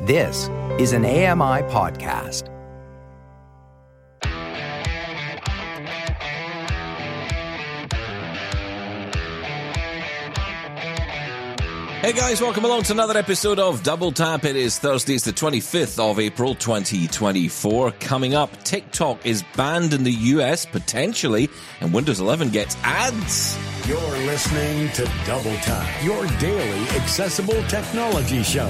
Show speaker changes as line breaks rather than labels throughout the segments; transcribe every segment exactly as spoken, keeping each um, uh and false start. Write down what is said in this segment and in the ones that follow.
This is an A M I podcast.
Hey guys, welcome along to another episode of Double Tap. It is Thursday, it's the twenty-fifth of April, twenty twenty-four. Coming up, TikTok is banned in the U S, potentially, and Windows eleven gets ads.
You're listening to Double Tap, your daily accessible technology show.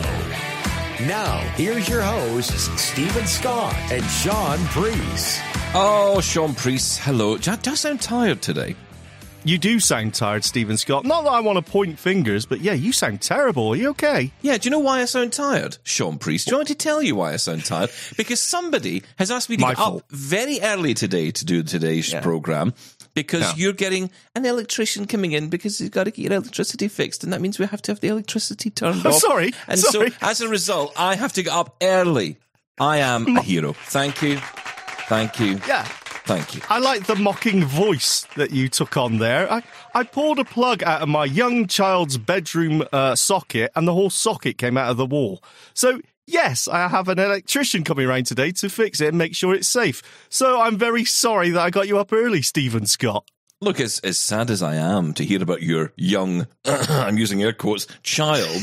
Now, here's your hosts, Stephen Scott and Sean Priest.
Oh, Sean Priest, hello. Do I, do I sound tired today?
You do sound tired, Stephen Scott. Not that I want to point fingers, but yeah, you sound terrible. Are you okay?
Yeah, do you know why I sound tired, Sean Priest? Do you want me to tell you why I sound tired? Because somebody has asked me to
My
get
fault.
up very early today to do today's
Yeah.
programme because
Yeah.
you're getting an electrician coming in because you've got to get your electricity fixed, and that means we have to have the electricity turned
Oh,
off.
sorry,
And
sorry.
so, as a result, I have to get up early. I am a hero. Thank you. Thank you.
Yeah.
Thank you.
I like the mocking voice that you took on there. I, I pulled a plug out of my young child's bedroom uh, socket, and the whole socket came out of the wall. So, yes, I have an electrician coming around today to fix it and make sure it's safe. So I'm very sorry that I got you up early, Stephen Scott.
Look, as, as sad as I am to hear about your young, I'm using air quotes, child,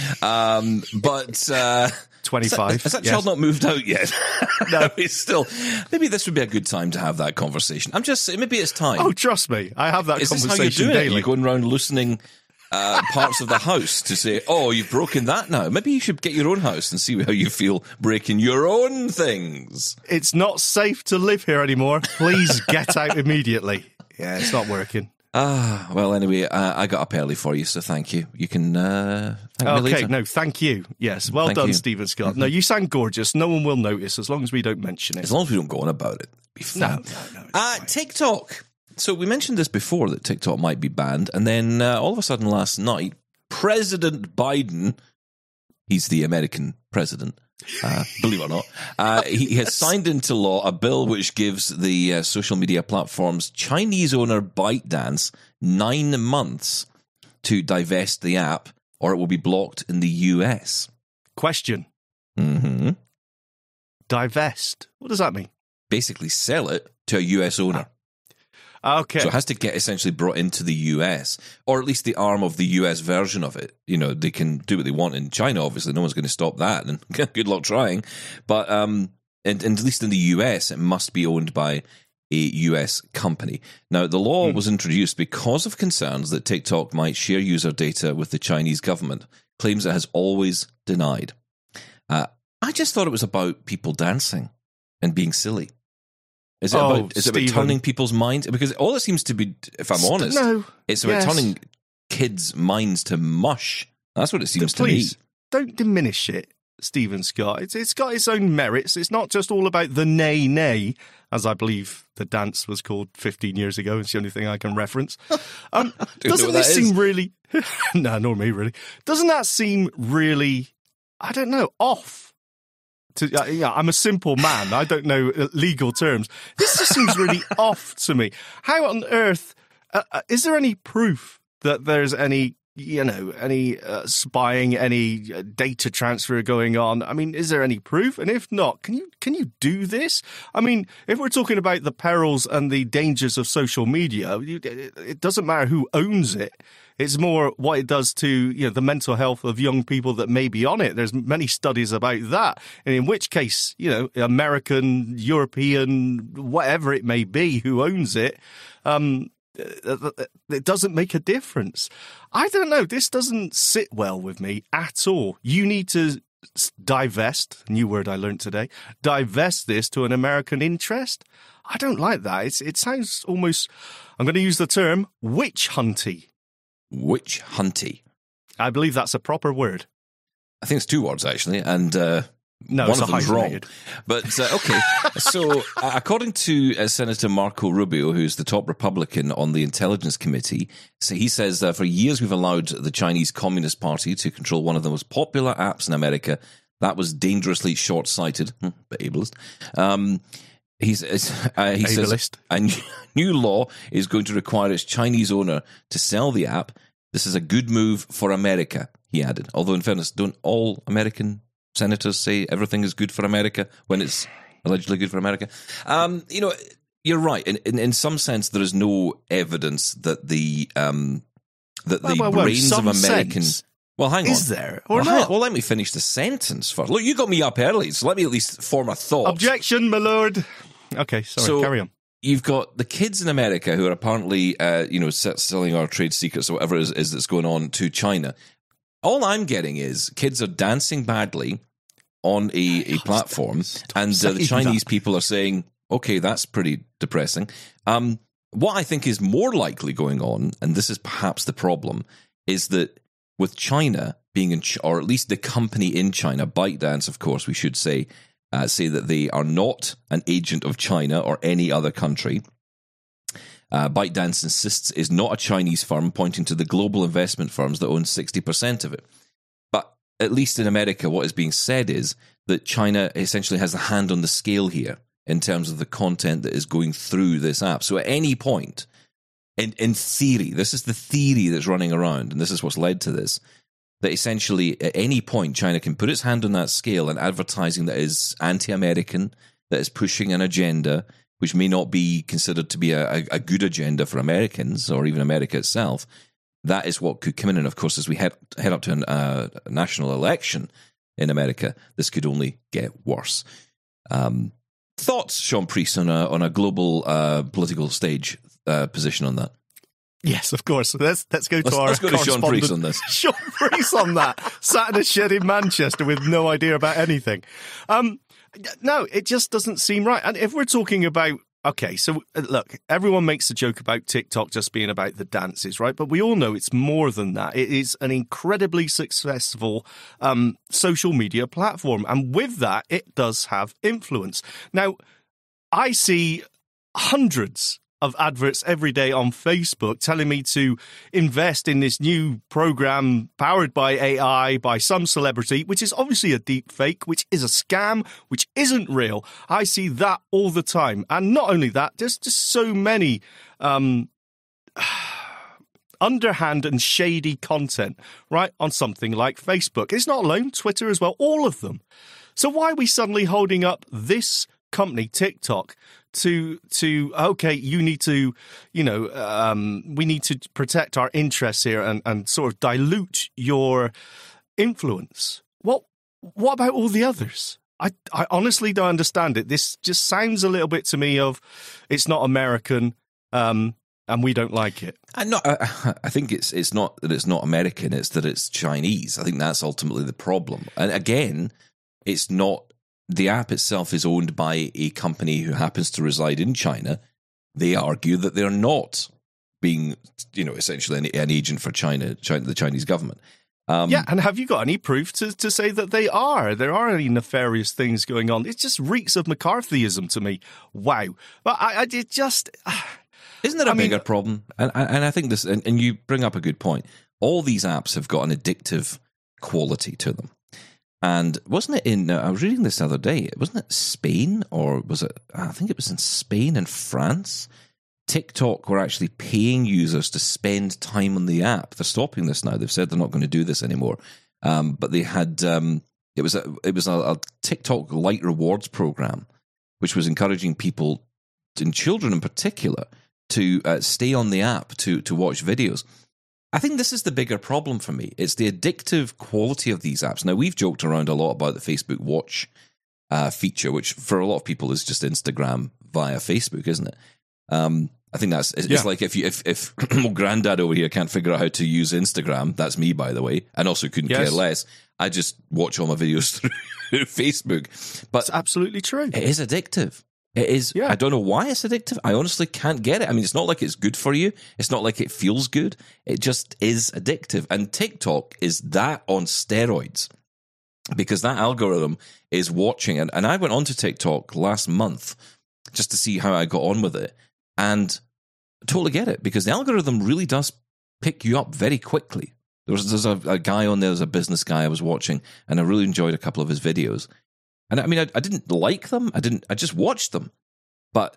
um, but... Uh,
twenty-five.
Has that, has that
yes.
child not moved out yet?
No.
He's still... Maybe this would be a good time to have that conversation. I'm just saying, maybe it's time.
Oh, trust me, I have that
Is this how
conversation
you do it?
daily.
You're going around loosening uh, parts of the house to say, oh, you've broken that now. Maybe you should get your own house and see how you feel breaking your own things.
It's not safe to live here anymore. Please get out immediately. Yeah, it's not working.
Ah, well, anyway, uh, I got up early for you, so thank you. You can uh, thank me
Okay,
later.
no, thank you. Yes, well
Thank
done,
you.
Stephen Scott. No, you sound gorgeous. No one will notice as long as we don't mention it.
As long as we don't go on about it, it'll be
No,
fun.
no, no. it's
Uh,
fine.
TikTok. So we mentioned this before that TikTok might be banned, and then uh, all of a sudden last night, President Biden, he's the American president, uh, believe it or not, uh, he has signed into law a bill which gives the uh, social media platforms Chinese owner ByteDance nine months to divest the app, or it will be blocked in the U S.
Question.
Mm-hmm.
Divest. What does that mean?
Basically, sell it to a U S owner.
Okay.
So it has to get essentially brought into the U S, or at least the arm of the U S version of it. You know, they can do what they want in China, obviously. No one's going to stop that, and good luck trying. But um, and, and at least in the U S, it must be owned by a U S company. Now, the law
Hmm.
was introduced because of concerns that TikTok might share user data with the Chinese government, claims it has always denied. Uh, I just thought it was about people dancing and being silly. Is it,
Oh,
about, is it about
Stephen.
turning people's minds? Because all it seems to be, if I'm
St-
honest,
no.
it's about
Yes.
turning kids' minds to mush. That's what it seems to
Please,
me.
don't diminish it, Stephen Scott. It's, it's got its own merits. It's not just all about the nay nay, as I believe the dance was called fifteen years ago. It's the only thing I can reference. Um,
know
doesn't
what
this
that is.
seem really... no, nor me, really. Doesn't that seem really, I don't know, off? To, uh, yeah, I'm a simple man. I don't know uh, legal terms. This just seems really off to me. How on earth... Uh, uh, is there any proof that there's any... you know, any uh, spying, any uh, data transfer going on? I mean, is there any proof? And if not, can you can you do this? I mean, if we're talking about the perils and the dangers of social media, you, it, it doesn't matter who owns it. It's more what it does to, you know, the mental health of young people that may be on it. There's many studies about that. And in which case, you know, American, European, whatever it may be, who owns it, um, it doesn't make a difference. I don't know. This doesn't sit well with me at all. You need to divest, new word I learned today, divest this to an American interest. I don't like that. It's, it sounds almost, I'm going to use the term, witch hunty.
Witch hunty.
I believe that's a proper word.
I think it's two words, actually, and uh,
No,
one
it's
of
a
them's wrong.
hyphenated.
But, uh, okay. So, uh, according to uh, Senator Marco Rubio, who's the top Republican on the Intelligence Committee, so he says, uh, for years we've allowed the Chinese Communist Party to control one of the most popular apps in America. That was dangerously short-sighted, hmm, but ableist. Um, he's, uh, he says
Ableist.
a new- new law is going to require its Chinese owner to sell the app. This is a good move for America, he added. Although, in fairness, don't all American senators say everything is good for America when it's allegedly good for America. Um, you know, you're right. In, in in some sense, there is no evidence that the um, that the
well, well, well,
brains of
some
American.
sense.
Well, hang on.
Is there or
well,
not?
hang- well, let me finish the sentence first. Look, you got me up early, so let me at least form a thought.
Objection, my lord. Okay, sorry,
So-
carry on.
You've got the kids in America who are apparently, uh, you know, s- selling our trade secrets or whatever it is, is that's going on to China. All I'm getting is kids are dancing badly on a, a platform, and uh, the
saying
Chinese
that.
people are saying, okay, that's pretty depressing. Um, what I think is more likely going on, and this is perhaps the problem, is that with China being in, Ch- or at least the company in China, ByteDance, of course, we should say, uh, say that they are not an agent of China or any other country. Uh, ByteDance insists is not a Chinese firm, pointing to the global investment firms that own sixty percent of it. But at least in America, what is being said is that China essentially has a hand on the scale here in terms of the content that is going through this app. So at any point, in, in theory, this is the theory that's running around, and this is what's led to this, that essentially at any point China can put its hand on that scale and advertising that is anti-American, that is pushing an agenda which may not be considered to be a, a good agenda for Americans or even America itself. That is what could come in. And of course, as we head, head up to an, uh, a national election in America, this could only get worse. Um, thoughts, Sean Priest, on a, on a global uh, political stage uh, position on that?
Yes, of course. Let's let's go to
Let's,
our
let's go to Sean
correspondent-
Priest on this.
Sean Priest on that. Sat in a shed in Manchester with no idea about anything. Um, no, it just doesn't seem right. And if we're talking about, okay, so uh, look, everyone makes a joke about TikTok just being about the dances, right? But we all know it's more than that. It is an incredibly successful um, social media platform. And with that, it does have influence. Now, I see hundreds of adverts every day on Facebook telling me to invest in this new program powered by A I by some celebrity, which is obviously a deep fake, which is a scam, which isn't real. I see that all the time. And not only that, there's just so many um, underhand and shady content, right, on something like Facebook. It's not alone, Twitter as well, all of them. So why are we suddenly holding up this company, TikTok, to to okay, you need to, you know, um, we need to protect our interests here and, and sort of dilute your influence? What what about all the others? I I honestly don't understand it. This just sounds a little bit to me of it's not American, um, and we don't like it.
I not. I, I think it's it's not that it's not American. It's that it's Chinese. I think that's ultimately the problem. And again, it's not. The app itself is owned by a company who happens to reside in China. They argue that they're not being, you know, essentially an, an agent for China, China, the Chinese government. Um,
Yeah, and have you got any proof to, to say that they are? There are any nefarious things going on. It just reeks of McCarthyism to me. Wow. But I, I it just...
Isn't there a
I mean-
bigger problem? And, and I think this, and, and you bring up a good point. All these apps have got an addictive quality to them. And wasn't it in, uh, I was reading this the other day, wasn't it Spain or was it, I think it was in Spain and France? TikTok were actually paying users to spend time on the app. They're stopping this now. They've said they're not going to do this anymore. Um, but they had, um, it was, a, it was a, a TikTok Lite Rewards program, which was encouraging people, and children in particular, to uh, stay on the app to to watch videos. I think this is the bigger problem for me. It's the addictive quality of these apps. Now, we've joked around a lot about the Facebook Watch uh, feature, which for a lot of people is just Instagram via Facebook, isn't it? Um, I think that's it's,
Yeah.
it's like if you if if granddad over here can't figure out how to use Instagram, that's me, by the way, and also couldn't
Yes.
care less. I just watch all my videos through Facebook. But
It's absolutely true.
it is addictive. It is.
Yeah.
I don't know why it's addictive. I honestly can't get it. I mean, it's not like it's good for you. It's not like it feels good. It just is addictive. And TikTok is that on steroids because that algorithm is watching. And, and I went onto TikTok last month just to see how I got on with it. And I totally get it because the algorithm really does pick you up very quickly. There was there's a, a guy on there, there's a business guy I was watching, and I really enjoyed a couple of his videos. And I mean, I, I didn't like them. I didn't. I just watched them. But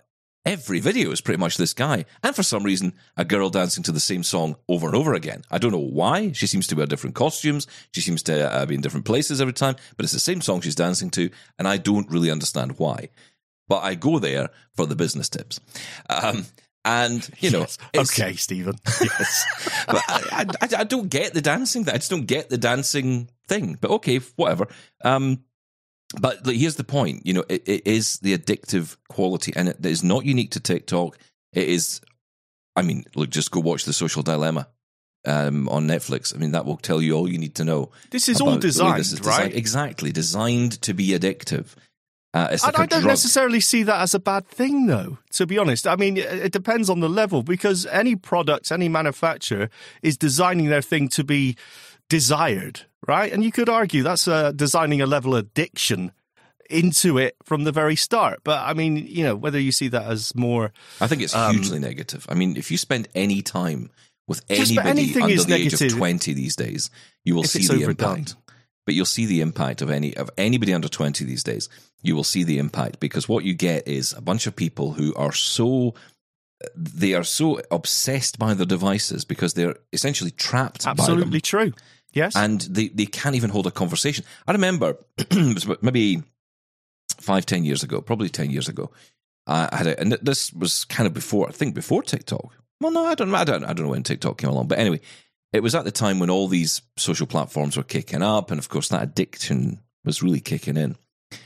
every video is pretty much this guy. And for some reason, a girl dancing to the same song over and over again. I don't know why. She seems to wear different costumes. She seems to uh, be in different places every time. But it's the same song she's dancing to. And I don't really understand why. But I go there for the business tips. Um, and, you know.
Yes. Okay, Stephen. Yes.
But I, I, I don't get the dancing thing. I just don't get the dancing thing. But okay, whatever. Um, but like, here's the point. You know, it, it is the addictive quality. And it is not unique to TikTok. It is, I mean, look, just go watch The Social Dilemma um, on Netflix. I mean, that will tell you all you need to know.
This is all designed, this is designed, right?
Exactly. Designed to be addictive. Uh, it's like
I don't
drug.
necessarily see that as a bad thing, though, to be honest. I mean, it, it depends on the level, because any product, any manufacturer is designing their thing to be desired, right? And you could argue that's uh, designing a level of addiction into it from the very start. But, I mean, you know, whether you see that as more...
I think it's
um,
hugely negative. I mean, if you spend any time with
Just
anybody under the
negative.
age of twenty these days, you will
If
see
it's
the
overdone.
impact. But you'll see the impact of any of anybody under twenty these days. You will see the impact, because what you get is a bunch of people who are so they are so obsessed by their devices because they're essentially trapped by them.
Absolutely true. Yes.
And they, they can't even hold a conversation. I remember it was maybe five, ten years ago, probably ten years ago. I had a, and this was kind of before, I think before TikTok. Well, no, I don't, I don't, I don't know when TikTok came along, but anyway. It was at the time when all these social platforms were kicking up, and of course that addiction was really kicking in.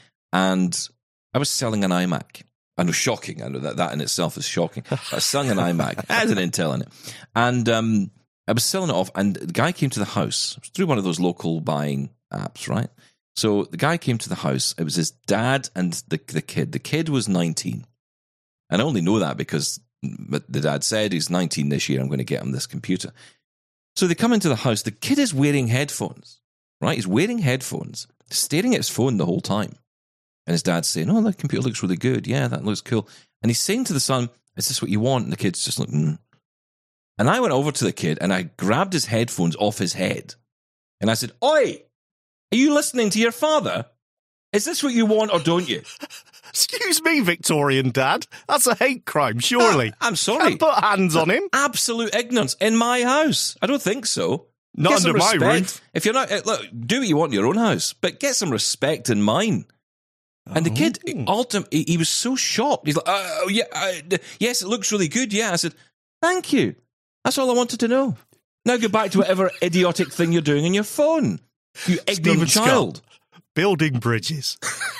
And I was selling an iMac. I know, shocking. I know that that in itself is shocking. I was selling an iMac. I had an Intel in it. And um, I was selling it off, and the guy came to the house through one of those local buying apps, right? So the guy came to the house. It was his dad and the, the kid. The kid was nineteen. And I only know that because the dad said he's nineteen this year. I'm going to get him this computer. So they come into the house. The kid is wearing headphones, right? He's wearing headphones, staring at his phone the whole time. And his dad's saying, oh, that computer looks really good. Yeah, that looks cool. And he's saying to the son, is this what you want? And the kid's just like, mm. And I went over to the kid and I grabbed his headphones off his head. And I said, oi, are you listening to your father? Is this what you want or don't you?
Excuse me, Victorian dad. That's a hate crime, surely.
Uh, I'm sorry.
Can't put hands on him.
Absolute ignorance in my house. I don't think so.
Not
get
under my
respect.
roof.
If you're not, look, do what you want in your own house, but get some respect in mine. And the kid, ultimately, he was so shocked. He's like, oh, yeah, uh, yes, it looks really good. Yeah. I said, thank you. That's all I wanted to know. Now go back to whatever idiotic thing you're doing on your phone. You ignorant
Stephen
child.
Scott, building bridges.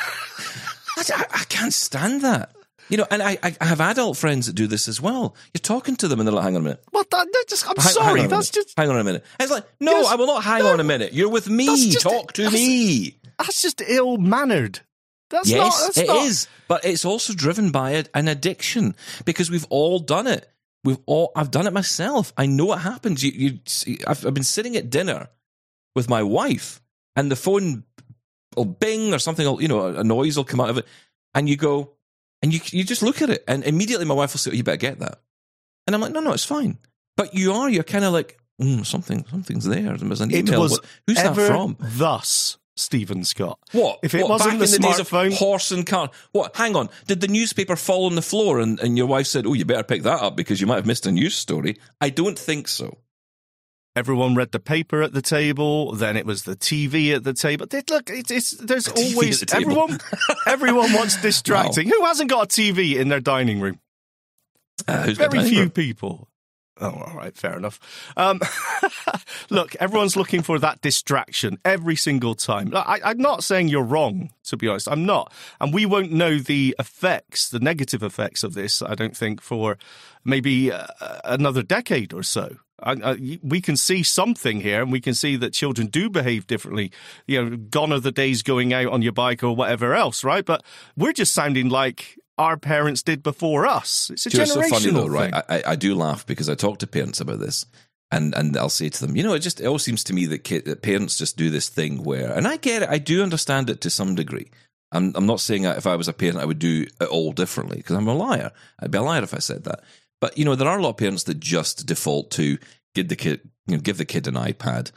I, I, I can't stand that. You know, and I, I have adult friends that do this as well. You're talking to them and they're like, hang on a minute.
What? That, that just, I'm
Hang-
sorry.
hang on a
That's
minute.
just
Hang on a minute. And it's like, no,
Yes,
I will not hang
no,
on a minute. You're with me.
that's just-
Talk to
that's-
me.
that's just ill mannered. That's
Yes,
not. That's
it
not,
is, but it's also driven by a, an addiction because we've all done it. We've all. I've done it myself. I know what happens. You, you. I've, I've been sitting at dinner with my wife, and the phone will bing or something. Will, you know, a noise will come out of it, and you go, and you you just look at it, and immediately my wife will say, oh, "You better get that," and I'm like, "No, no, it's fine." But you are. You're kind of like, mm, something. Something's there. There's an
It
email.
was
What, who's
ever
that from?
Thus, Stephen Scott.
What?
If it
what,
wasn't
back
the
in the days of
smartphone-
horse and cart? What? Hang on. Did the newspaper fall on the floor and, and your wife said, oh, you better pick that up because you might have missed a news story? I don't think so.
Everyone read the paper at the table. Then it was the T V at the table. They- Look, it's, it's there's
T V
always
at the table.
everyone. Everyone wants distracting. Who hasn't got a T V in their dining room?
Uh, who's got
Very
time
few
for-
people. Oh, all right, fair enough. Um, look, everyone's looking for that distraction every single time. I, I'm not saying you're wrong, to be honest. I'm not. And we won't know the effects, the negative effects of this, I don't think, for maybe uh, another decade or so. I, I, we can see something here, and we can see that children do behave differently. You know, gone are the days going out on your bike or whatever else, right? But we're just sounding like our parents did before us. It's a
Do you know,
generational
it's so funny though,
thing.
right? I, I, I do laugh because I talk to parents about this, and, and I'll say to them, you know, it just it all seems to me that, kid, that parents just do this thing where, and I get it, I do understand it to some degree. I'm, I'm not saying that if I was a parent, I would do it all differently because I'm a liar. I'd be a liar if I said that. But you know, there are a lot of parents that just default to give the kid, you know, give the kid an iPad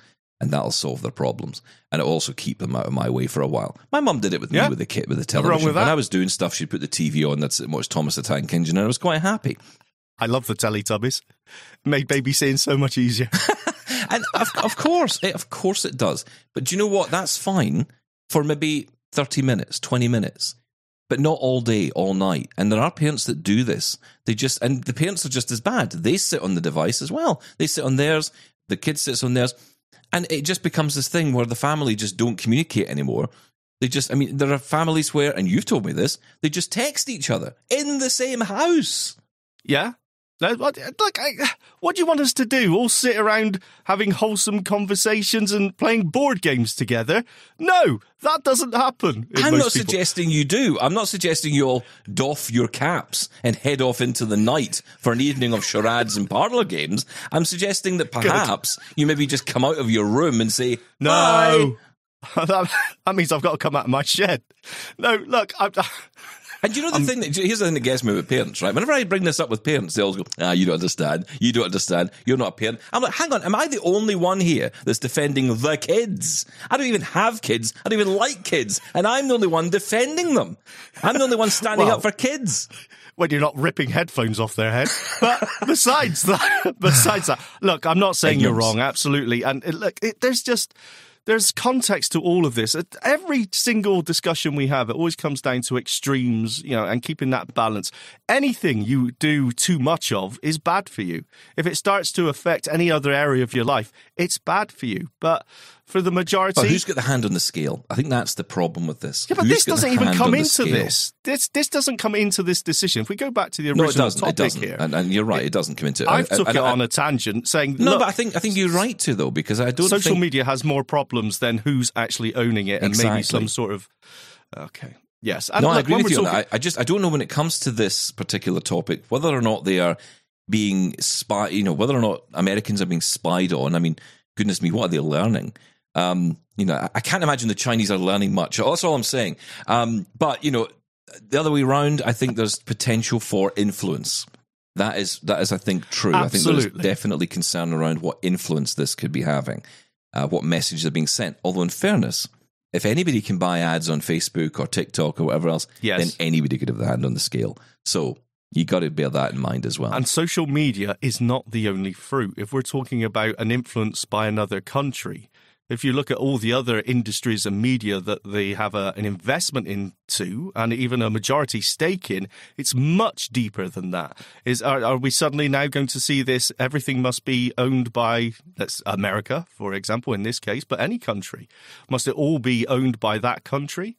and that'll solve their problems. And it'll also keep them out of my way for a while. My mum did it with
Yeah.
me with the kit, with the
Nothing wrong
television.
with that.
When I was doing stuff, she'd put the T V on, that's it was Thomas the Tank Engine, and I was quite happy.
I love the Teletubbies. Made babysitting so much easier.
And of, of course, it, of course it does. But do you know what? That's fine for maybe thirty minutes, twenty minutes, but not all day, all night. And there are parents that do this. They just, and the parents are just as bad. They sit on the device as well. They sit on theirs, the kid sits on theirs, and it just becomes this thing where the family just don't communicate anymore. They just, I mean, there are families where, and you've told me this, they just text each other in the same house.
Yeah. No, what- Like, I, what do you want us to do? All sit around having wholesome conversations and playing board games together? No, that doesn't happen. in
I'm
most
not
people.
suggesting you do. I'm not suggesting you all doff your caps and head off into the night for an evening of charades and parlour games. I'm suggesting that perhaps you maybe just come out of your room and say,
No. that, that means I've got to come out of my shed. No, look, I'm...
And you know the
Um,
thing that here's the thing that gets me with parents, right? Whenever I bring this up with parents, they always go, "Ah, you don't understand. You don't understand. You're not a parent." I'm like, "Hang on, am I the only one here that's defending the kids? I don't even have kids. I don't even like kids, and I'm the only one defending them. I'm the only one standing
Well,
up for kids."
when you're not ripping headphones off their head. But besides that, besides that, look, I'm not saying you're
Ignorance.
wrong, absolutely. And it, look, it, there's just there's context to all of this. At every single discussion we have, it always comes down to extremes, you know, and keeping that balance. Anything you do too much of is bad for you. If it starts to affect any other area of your life, it's bad for you. But for the majority,
But who's got the hand on the scale? I think that's the problem with this.
yeah, but
Who's
this
got the
doesn't even
hand
come
on the
into
scale?
this. This this doesn't come into this decision. If we go back to the original
No, it doesn't.
topic
It doesn't.
here,
And, and you're right. It doesn't come into.
I've
and-
took
and-
it
and-
on a tangent saying,
No,
look,
but I think I think you're right to though, because I don't
social
think
media has more problems than who's actually owning it, and maybe
Exactly.
some sort of okay, yes. And
No, I
look,
agree
when
with you
we're
on
talking-
that. I, I just I don't know when it comes to this particular topic whether or not they are being spy. You know, whether or not Americans are being spied on. I mean, goodness me, what are they learning? Um, you know, I, I can't imagine the Chinese are learning much. That's all I'm saying. Um, but you know, the other way around, I think there's potential for influence. That is that is I think true. I think there's
Absolutely.
definitely concern around what influence this could be having, uh, what messages are being sent. Although, in fairness, if anybody can buy ads on Facebook or TikTok or whatever else,
Yes.
then anybody could have the hand on the scale. So you got to bear that in mind as well.
And social media is not the only fruit. If we're talking about an influence by another country, if you look at all the other industries and media that they have a, an investment into and even a majority stake in, it's much deeper than that. Is are, are we suddenly now going to see this? Everything must be owned by, let's America, for example, in this case, but any country. Must it all be owned by that country?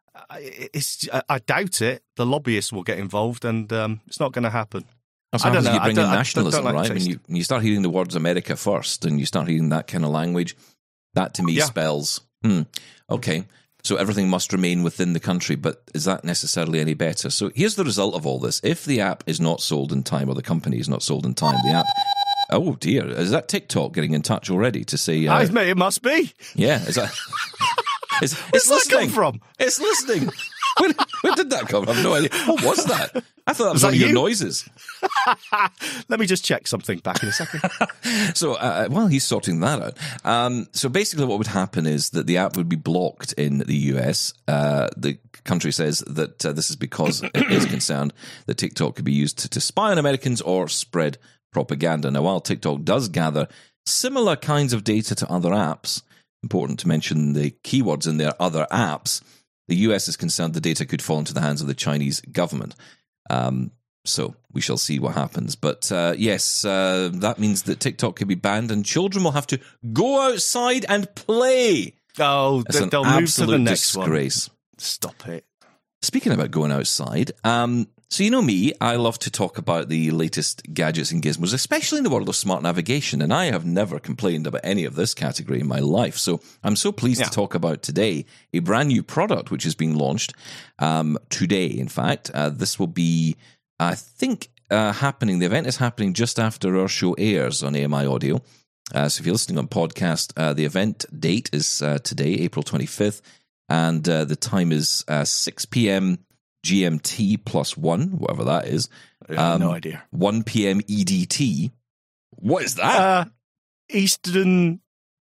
I- It's, I- I doubt it. The lobbyists will get involved, and um, it's not going to happen.
That's
I
what
don't
happens when
know.
you bring
I
in
don't- I don't
nationalism,
like the
right? When
taste.
you when you start hearing the words America first, and you start hearing that kind of language, that to me
Yeah.
spells, hmm, okay, so everything must remain within the country. But is that necessarily any better? So here's the result of all this: if the app is not sold in time, or the company is not sold in time, the app. Oh dear, is that TikTok getting in touch already to say? Uh,
I admit it must be.
yeah, is that? It's,
Where's
it's
that come
listening.
from?
It's listening. Where, where did that come from? I have no idea. What was that? I thought that was
that
one of your
you?
noises.
Let me just check something back in a second.
So, uh, while he's sorting that out, um, so basically what would happen is that the app would be blocked in the U S. Uh, the country says that uh, this is because it is concerned that TikTok could be used to, to spy on Americans or spread propaganda. Now, while TikTok does gather similar kinds of data to other apps, important to mention the keywords in their other apps, the U S is concerned the data could fall into the hands of the Chinese government. Um, so we shall see what happens. But uh, yes, uh, that means that TikTok could be banned and children will have to go outside and play.
Oh,
It's
th-
an
they'll move to
absolute
the next
disgrace.
one. Stop it.
Speaking about going outside, um, so you know me, I love to talk about the latest gadgets and gizmos, especially in the world of smart navigation, and I have never complained about any of this category in my life. So I'm so pleased
Yeah.
to talk about today a brand new product which is being launched um, today, in fact. Uh, this will be, I think, uh, happening, the event is happening just after our show airs on A M I Audio. Uh, so if you're listening on podcast, uh, the event date is uh, today, April twenty-fifth. And uh, the time is uh, six p.m. G M T plus one, whatever that is.
I have
Um,
no idea.
one p.m. E D T. What is that?
Uh, Eastern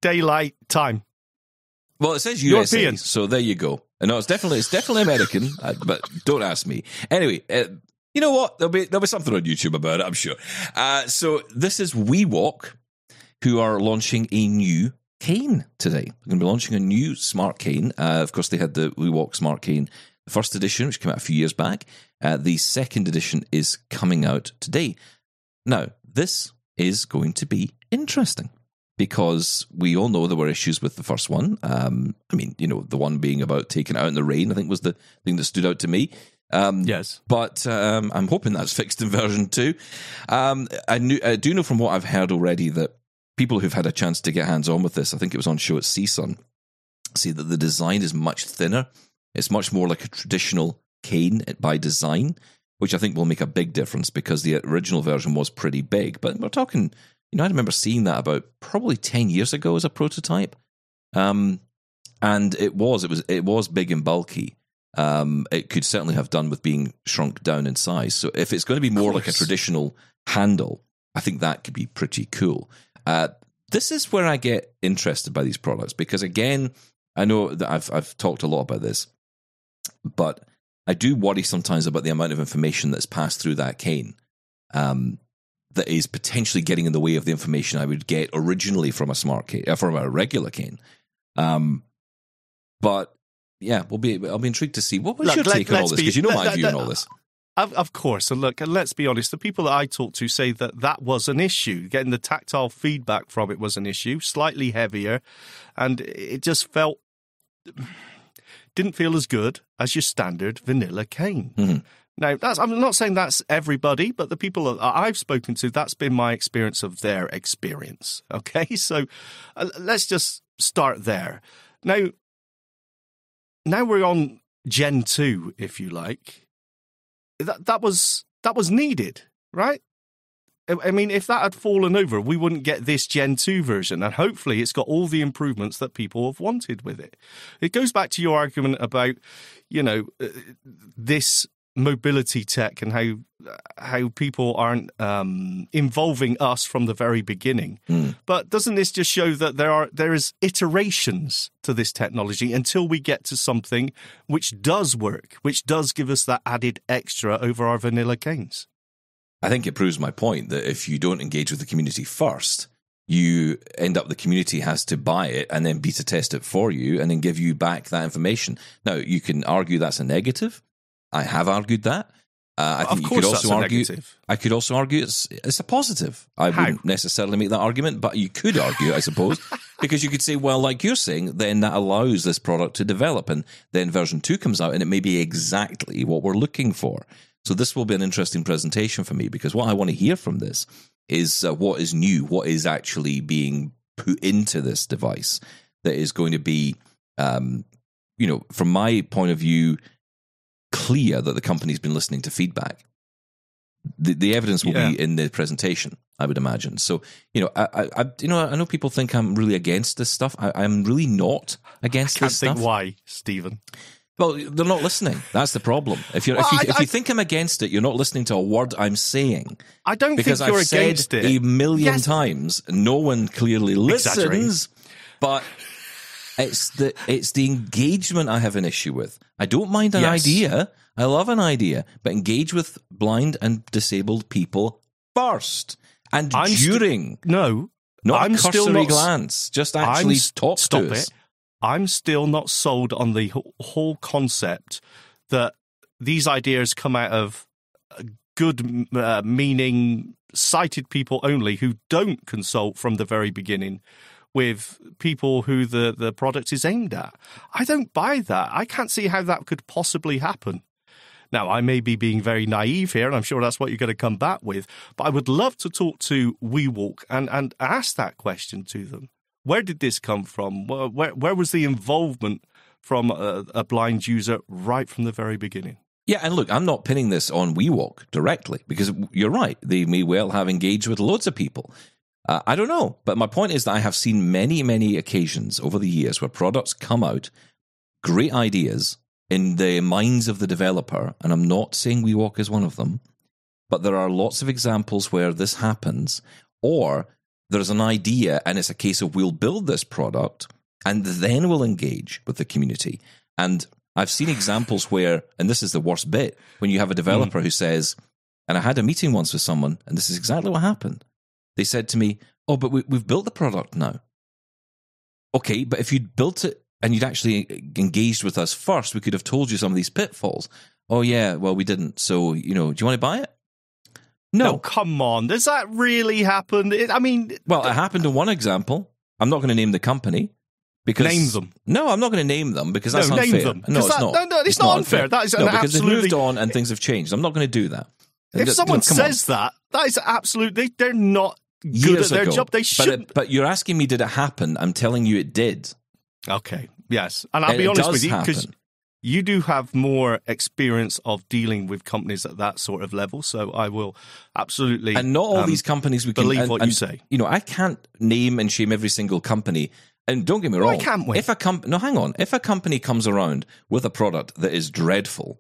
daylight time.
Well, it says U S A,
European.
so there you go. No, it's definitely it's definitely American, uh, but don't ask me. Anyway, uh, you know what? There'll be there'll be something on YouTube about it, I'm sure. Uh, so this is WeWalk, who are launching a new cane today. They're going to be launching a new smart cane. Uh, of course, they had the WeWalk Smart Cane, the first edition, which came out a few years back. Uh, the second edition is coming out today. Now, this is going to be interesting, because we all know there were issues with the first one. Um, I mean, you know, the one being about taking it out in the rain, I think was the thing that stood out to me. Um,
Yes.
But um, I'm hoping that's fixed in version two. Um, I, knew, I do know from what I've heard already that people who've had a chance to get hands-on with this, I think it was on show at C S U N, say that the design is much thinner. It's much more like a traditional cane by design, which I think will make a big difference, because the original version was pretty big. But we're talking... You know, I remember seeing that about probably ten years ago as a prototype, um, and it was it was it was big and bulky. Um, it could certainly have done with being shrunk down in size. So if it's going to be more like a traditional handle, I think that could be pretty cool. Uh, this is where I get interested by these products, because again, I know that I've I've talked a lot about this, but I do worry sometimes about the amount of information that's passed through that cane. Um, that is potentially getting in the way of the information I would get originally from a smart cane, uh, from a regular cane. Um, but yeah, we'll be. I'll be intrigued to see what was
Look,
your
let-
take on all
let's
this,
be-
because you know
let-
my
let-
view
let-
on all this.
Of, of course. And look, and let's be honest, the people that I talk to say that that was an issue. Getting the tactile feedback from it was an issue, slightly heavier, and it just felt, didn't feel as good as your standard vanilla cane.
Mm-hmm.
Now, that's, I'm not saying that's everybody, but the people that I've spoken to, that's been my experience of their experience. Okay, so uh, let's just start there. Now, now we're on Gen two, if you like. That that was that was needed, right? I, I mean, if that had fallen over, we wouldn't get this Gen two version, and hopefully it's got all the improvements that people have wanted with it. It goes back to your argument about, you know, uh, this mobility tech and how how people aren't um, involving us from the very beginning. Mm. But doesn't this just show that there are there is iterations to this technology until we get to something which does work, which does give us that added extra over our vanilla canes?
I think it proves my point that if you don't engage with the community first, you end up the community has to buy it and then beta test it for you and then give you back that information. Now, you can argue that's a negative. I have argued that. Uh, I think
of
you
course
could also
that's a
argue.
negative.
I could also argue it's it's a positive. I
How?
wouldn't necessarily make that argument, but you could argue, I suppose, because you could say, well, like you're saying, then that allows this product to develop, and then version two comes out, and it may be exactly what we're looking for. So this will be an interesting presentation for me, because what I want to hear from this is uh, what is new, what is actually being put into this device that is going to be, um, you know, from my point of view, clear that the company's been listening to feedback. The, the evidence will
yeah.
be in the presentation, I would imagine. So, you know, I, I, you know, I know people think I'm really against this stuff. I, I'm really not against
I can't
this
think
stuff.
why, Stephen.
Well, they're not listening. That's the problem. If you're,
Well,
if you,
I-
if you
I-
think I'm against it, you're not listening to a word I'm saying.
I don't
Because
think you're
I've said
against it.
a million
Yes.
times, no one clearly
Exaggerating.
listens. But it's the it's the engagement I have an issue with. I don't mind an
Yes.
idea. I love an idea, but engage with blind and disabled people first and
I'm st-
during,
No,
not
I'm
a
still
cursory
not s-
glance. Just actually
I'm s-
talk
stop
to us.
it. I'm still not sold on the wh- whole concept that these ideas come out of uh, good uh, meaning sighted people only who don't consult from the very beginning with people who the, the product is aimed at. I don't buy that. I can't see how that could possibly happen. Now, I may be being very naive here, and I'm sure that's what you're going to come back with, but I would love to talk to WeWalk and, and ask that question to them. Where did this come from? Where, where, where was the involvement from a, a blind user right from the very beginning?
Yeah, and look, I'm not pinning this on WeWalk directly, because you're right. They may well have engaged with loads of people. Uh, I don't know. But my point is that I have seen many, many occasions over the years where products come out, great ideas in the minds of the developer, and I'm not saying WeWalk is one of them, but there are lots of examples where this happens, or there's an idea, and it's a case of we'll build this product, and then we'll engage with the community. And I've seen examples where, and this is the worst bit, when you have a developer mm. who says, and I had a meeting once with someone, and this is exactly what happened. They said to me, oh, but we, we've built the product now. Okay, but if you'd built it and you'd actually engaged with us first, we could have told you some of these pitfalls. Oh, yeah, well, we didn't. So, you know, do you want to buy it? No.
No, come on. Does that really happen? It, I mean...
Well, it happened in one example. I'm not going to name the company. Because,
name them.
No, I'm not going to name them because that's
no,
unfair.
Name them.
No, it's
that,
not.
No, no, it's, it's not, not unfair. unfair. That is
no,
an
because
absolutely...
they've moved on and things have changed. I'm not going to do that.
If
and
someone
no,
says
on.
that, that is absolutely... They're not good
Years
at their
ago.
job. They
but,
shouldn't...
it, but you're asking me, did it happen? I'm telling you it did.
Okay, yes. And I'll
and
be honest with you,
happen.
because you do have more experience of dealing with companies at that sort of level, so I will absolutely...
And not all
um,
these companies we can...
believe
and,
what
and,
you say.
You know, I can't name and shame every single company. And don't get me wrong.
Why can't we?
If a comp- no, hang on. If a company comes around with a product that is dreadful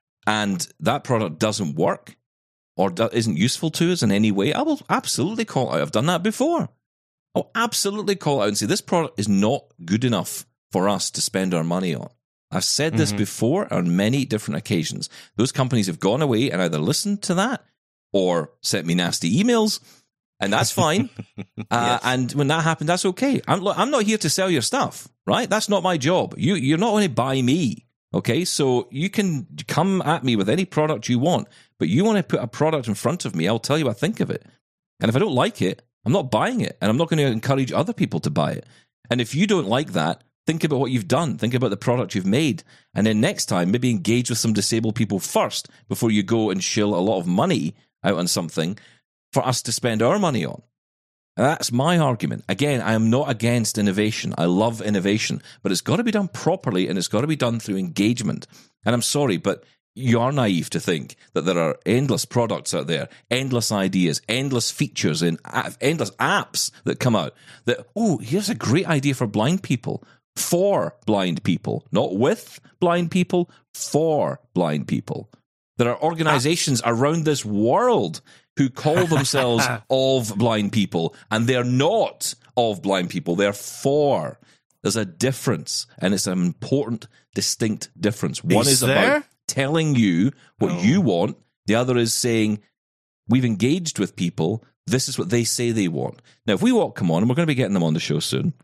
and that product doesn't work or do- isn't useful to us in any way, I will absolutely call it out. I've done that before. I'll absolutely call it out and say, this product is not good enough for us to spend our money on. I've said this mm-hmm. before on many different occasions. Those companies have gone away and either listened to that or sent me nasty emails. And that's fine. uh, yes. And when that happened, that's okay. I'm, I'm not here to sell your stuff, right? That's not my job. You, you're not going to buy me, okay? So you can come at me with any product you want, but you want to put a product in front of me, I'll tell you what I think of it. And if I don't like it, I'm not buying it, and I'm not going to encourage other people to buy it. And if you don't like that, think about what you've done. Think about the product you've made. And then next time, maybe engage with some disabled people first before you go and shill a lot of money out on something for us to spend our money on. And that's my argument. Again, I am not against innovation. I love innovation, but it's got to be done properly and it's got to be done through engagement. And I'm sorry, but you are naive to think that there are endless products out there, endless ideas, endless features, and endless apps that come out that, oh, here's a great idea for blind people, for blind people, not with blind people, for blind people. There are organizations around this world who call themselves of blind people, and they're not of blind people. They're for. There's a difference, and it's an important, distinct difference. One is,
is
about telling you what oh. you want. The other is saying, we've engaged with people. This is what they say they want. Now, if we want, come on, and we're going to be getting them on the show soon.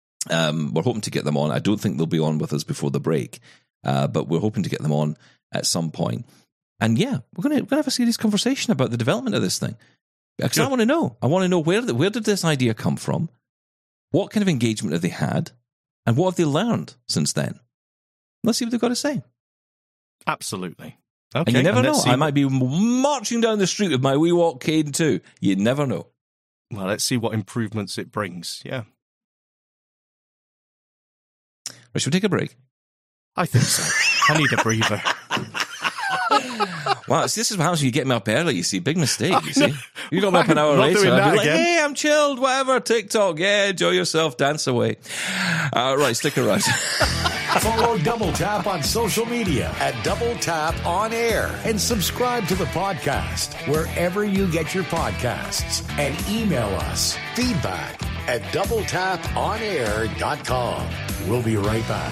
Um, we're hoping to get them on. I don't think they'll be on with us before the break, uh, but we're hoping to get them on at some point. And yeah, we're going to we're going to have a serious conversation about the development of this thing. Because I want to know. I want to know where, the, where did this idea come from? What kind of engagement have they had? And what have they learned since then? Let's see what they've got to say.
Absolutely. Okay.
And you never
and
know.
See...
I might be marching down the street with my wee walk cane too. You never know.
Well, let's see what improvements it brings. Yeah.
Right, should we take a break?
I think so. I need a breather.
Wow, this is what happens when you get me up early, you see. Big mistake, you see. You got me up an hour
Not
later,
doing
I'd
that
be like,
again.
hey, I'm chilled, whatever, TikTok, yeah, enjoy yourself, dance away. Uh, right, stick around.
Follow Double Tap on social media at Double Tap On Air and subscribe to the podcast wherever you get your podcasts. And email us feedback at double tap on air dot com. We'll be right back.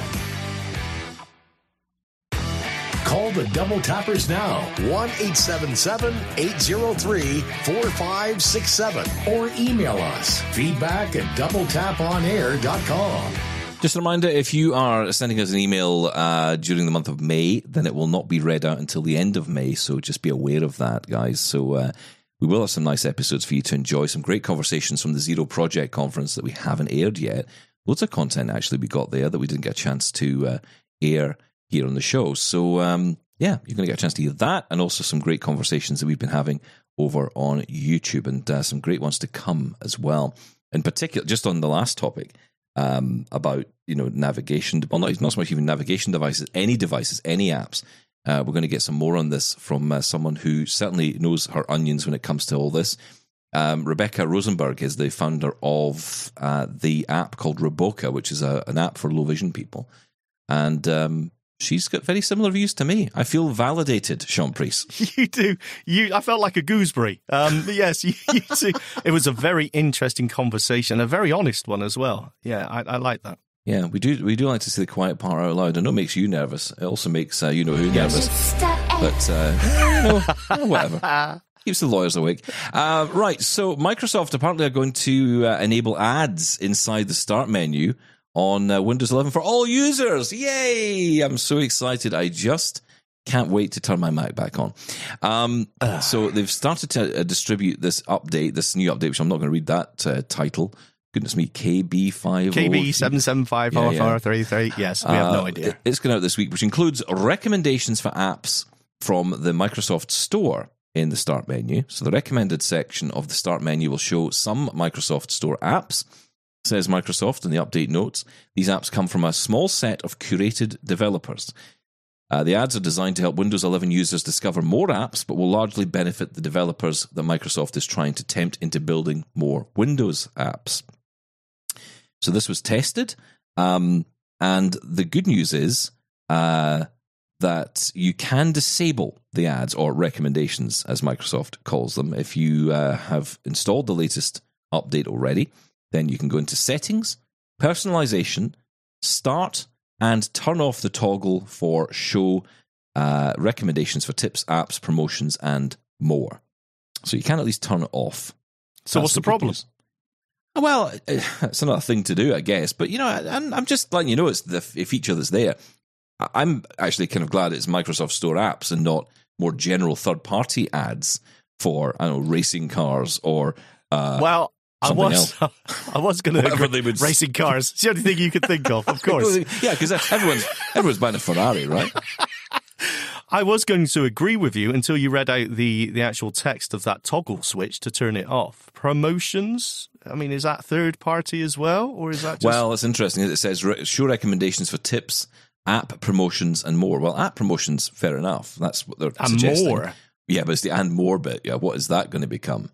Call the Double Tappers now, one eight seven seven, eight zero three, four five six seven, or email us, feedback at double tap on air dot com.
Just a reminder, if you are sending us an email uh, during the month of May, then it will not be read out until the end of May, so just be aware of that, guys. So uh, we will have some nice episodes for you to enjoy, some great conversations from the Zero Project Conference that we haven't aired yet. Loads of content, actually, we got there that we didn't get a chance to uh, air here on the show. So, um, yeah, you're going to get a chance to hear that and also some great conversations that we've been having over on YouTube and uh, some great ones to come as well. In particular, just on the last topic um, about, you know, navigation, well, not, not so much even navigation devices, any devices, any apps. Uh, we're going to get some more on this from uh, someone who certainly knows her onions when it comes to all this. Um, Rebecca Rosenberg is the founder of uh, the app called Roboca, which is a, an app for low vision people. And um, she's got very similar views to me. I feel validated, Sean Priest.
You do. You. I felt like a gooseberry. Um, but yes, you, you do. It was a very interesting conversation, a very honest one as well. Yeah, I, I like that.
Yeah, we do. We do like to say the quiet part out loud. I know it makes you nervous. It also makes uh, you know who nervous. But uh, you know, whatever. Keeps the lawyers awake. Uh, right. So Microsoft apparently are going to uh, enable ads inside the start menu on uh, Windows eleven for all users. Yay! I'm so excited. I just can't wait to turn my Mac back on. Um, uh. So they've started to uh, distribute this update, this new update, which I'm not going to read that uh, title. Goodness me, K B five.
K B seven seven five four four three three. Yes, we have no idea.
It's going out this week, which includes recommendations for apps from the Microsoft Store in the Start menu. So the recommended section of the Start menu will show some Microsoft Store apps, says Microsoft in the update notes. These apps come from a small set of curated developers. Uh, the ads are designed to help Windows eleven users discover more apps, but will largely benefit the developers that Microsoft is trying to tempt into building more Windows apps. So this was tested, um, and the good news is uh, that you can disable the ads, or recommendations, as Microsoft calls them. If you uh, have installed the latest update already, then you can go into Settings, Personalization, Start, and turn off the toggle for Show uh, recommendations for tips, apps, promotions, and more. So you can at least turn it off.
So That's what's the, the problem? News.
Well, it's another thing to do, I guess. But, you know, I'm just letting you know it's the feature that's there. I'm actually kind of glad it's Microsoft Store apps and not more general third-party ads for, I don't know, racing cars or uh,
well, I was
else.
I was going to agree. Would... Racing cars. It's the only thing you could think of, of course.
Yeah, because everyone's, everyone's buying a Ferrari, right?
I was going to agree with you until you read out the, the actual text of that toggle switch to turn it off. Promotions? I mean, is that third party as well, or is that just...
Well, it's interesting. It says, show recommendations for tips, app promotions, and more. Well, app promotions, fair enough. That's what they're
and
suggesting.
More.
Yeah, but it's the and more bit. Yeah, what is that going to become?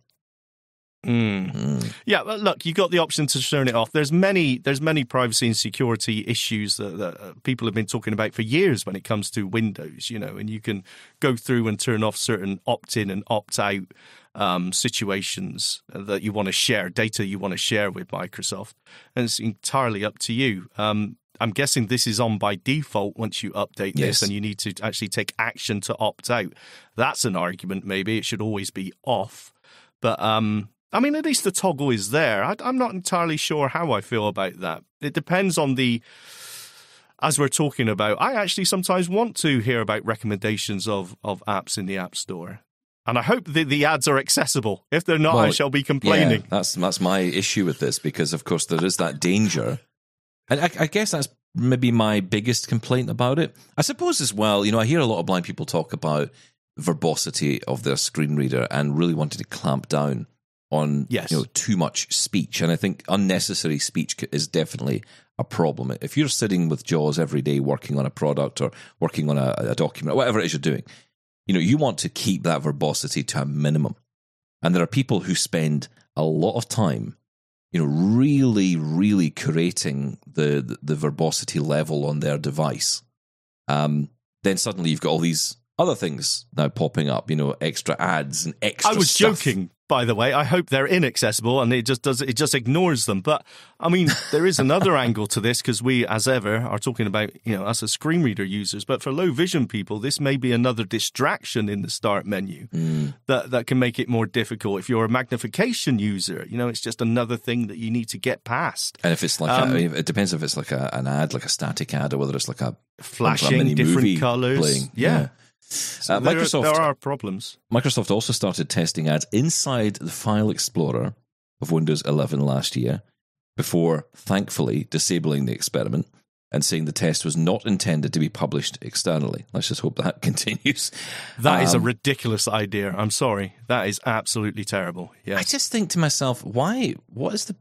Mm. Mm. Yeah, but look, you got the option to turn it off. There's many, there's many privacy and security issues that, that people have been talking about for years when it comes to Windows. You know, and you can go through and turn off certain opt-in and opt-out um, situations that you want to share, data you want to share with Microsoft, and it's entirely up to you. Um, I'm guessing this is on by default once you update
yes.
this, and you need to actually take action to opt out. That's an argument. Maybe it should always be off, but. Um, I mean, at least the toggle is there. I, I'm not entirely sure how I feel about that. It depends on the, as we're talking about, I actually sometimes want to hear about recommendations of, of apps in the App Store. And I hope that the ads are accessible. If they're not, well, I shall be complaining.
Yeah, that's, that's my issue with this, because, of course, there is that danger. And I, I guess that's maybe my biggest complaint about it. I suppose as well, you know, I hear a lot of blind people talk about verbosity of their screen reader and really wanting to clamp down on
yes.
you know too much speech, and I think unnecessary speech is definitely a problem. If you're sitting with JAWS every day working on a product or working on a, a document, or whatever it is you're doing, you know you want to keep that verbosity to a minimum. And there are people who spend a lot of time, you know, really, really curating the the, the verbosity level on their device. Um, then suddenly you've got all these other things now popping up, you know, extra ads and extra.
I was
stuff.
joking. By the way, I hope they're inaccessible and it just does it just ignores them. But I mean, there is another angle to this, because we, as ever, are talking about, you know, us as screen reader users. But for low vision people, this may be another distraction in the start menu mm. that that can make it more difficult. If you're a magnification user, you know, it's just another thing that you need to get past.
And if it's like, um, a, I mean, it depends if it's like a, an ad, like a static ad, or whether it's like a
flashing
a
different colors.
Playing.
Yeah.
yeah.
So
uh,
there,
Microsoft,
there are problems.
Microsoft also started testing ads inside the File Explorer of Windows eleven last year, before thankfully disabling the experiment and saying the test was not intended to be published externally. Let's just hope that continues.
That um, is a ridiculous idea. I'm sorry. That is absolutely terrible. Yeah.
I just think to myself, why? What is the?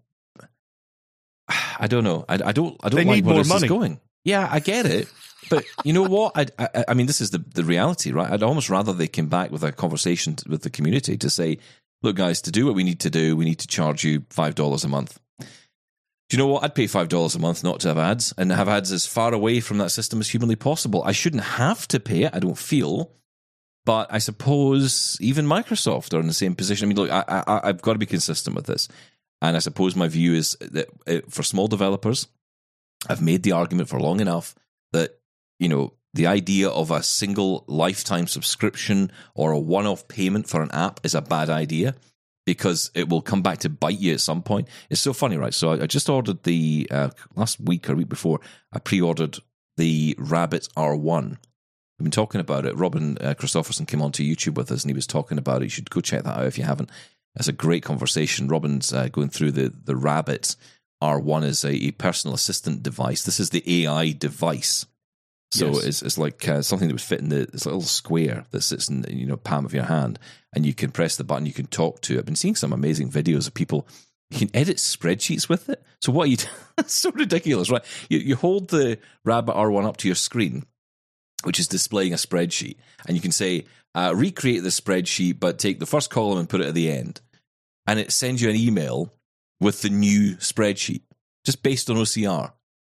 I don't know. I, I don't. I don't
they
like
need
where
more
this
money.
is going. Yeah, I get it. But you know what? I, I, I mean, this is the, the reality, right? I'd almost rather they came back with a conversation with the community to say, look, guys, to do what we need to do, we need to charge you five dollars a month. Do you know what? I'd pay five dollars a month not to have ads and have ads as far away from that system as humanly possible. I shouldn't have to pay it, I don't feel. But I suppose even Microsoft are in the same position. I mean, look, I, I, I've got to be consistent with this. And I suppose my view is that for small developers, I've made the argument for long enough that, you know, the idea of a single lifetime subscription or a one-off payment for an app is a bad idea because it will come back to bite you at some point. It's so funny, right? So I just ordered the, uh, last week or week before, I pre-ordered the Rabbit R one. We've been talking about it. Robin uh, Christopherson came onto YouTube with us and he was talking about it. You should go check that out if you haven't. It's a great conversation. Robin's uh, going through the, the Rabbit R one is a, a personal assistant device. This is the A I device. So yes. it's it's like uh, something that would fit in the this little square that sits in the, you know, palm of your hand, and you can press the button, you can talk to it. I've been seeing some amazing videos of people. You can edit spreadsheets with it. So what you do, it's so ridiculous, right? You you hold the Rabbit R one up to your screen, which is displaying a spreadsheet, and you can say, uh, recreate the spreadsheet, but take the first column and put it at the end. And it sends you an email with the new spreadsheet, just based on O C R.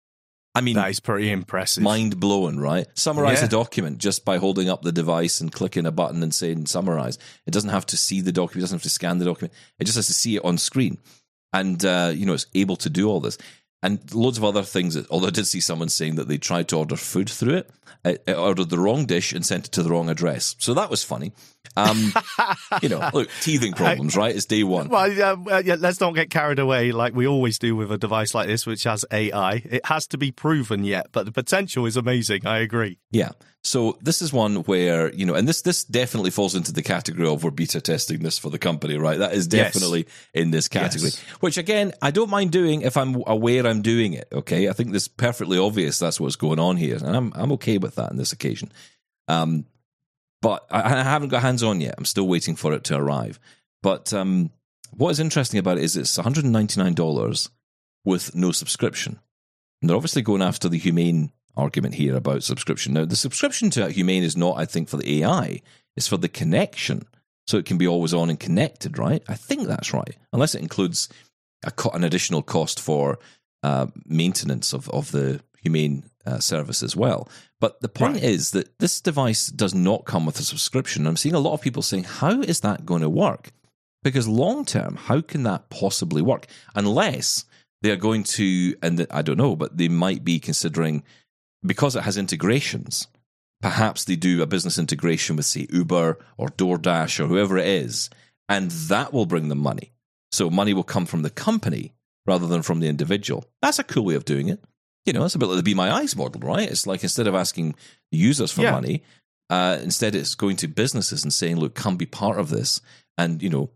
I mean,
that is pretty impressive.
Mind-blowing, right? Summarize
yeah.
a document just by holding up the device and clicking a button and saying summarize. It doesn't have to see the document, it doesn't have to scan the document. It just has to see it on screen. And, uh, you know, it's able to do all this. And loads of other things, that, although I did see someone saying that they tried to order food through it, it, it ordered the wrong dish and sent it to the wrong address. So that was funny. Um, you know, look, teething problems, right? It's day one.
Well, uh, yeah, let's not get carried away like we always do with a device like this, which has A I. It has to be proven yet, but the potential is amazing. I agree.
Yeah. So this is one where, you know, and this this definitely falls into the category of we're beta testing this for the company, right? That is definitely yes. in this category, yes. which again, I don't mind doing if I'm aware I'm doing it, okay? I think this is perfectly obvious that's what's going on here, and I'm I'm okay with that on this occasion. Um, but I, I haven't got hands on yet. I'm still waiting for it to arrive. But um, what is interesting about it is it's one hundred ninety-nine dollars with no subscription. And they're obviously going after the humane argument here about subscription. Now, the subscription to Humane is not, I think, for the A I. It's for the connection. So it can be always on and connected, right? I think that's right. Unless it includes a co- an additional cost for uh, maintenance of, of the Humane uh, service as well. But the point right. is that this device does not come with a subscription. I'm seeing a lot of people saying, how is that going to work? Because long term, how can that possibly work? Unless they are going to, and I don't know, but they might be considering, because it has integrations, perhaps they do a business integration with, say, Uber or DoorDash or whoever it is, and that will bring them money. So money will come from the company rather than from the individual. That's a cool way of doing it. You know, it's a bit like the Be My Eyes model, right? It's like instead of asking users for
yeah.
money, uh, instead it's going to businesses and saying, look, come be part of this and, you know,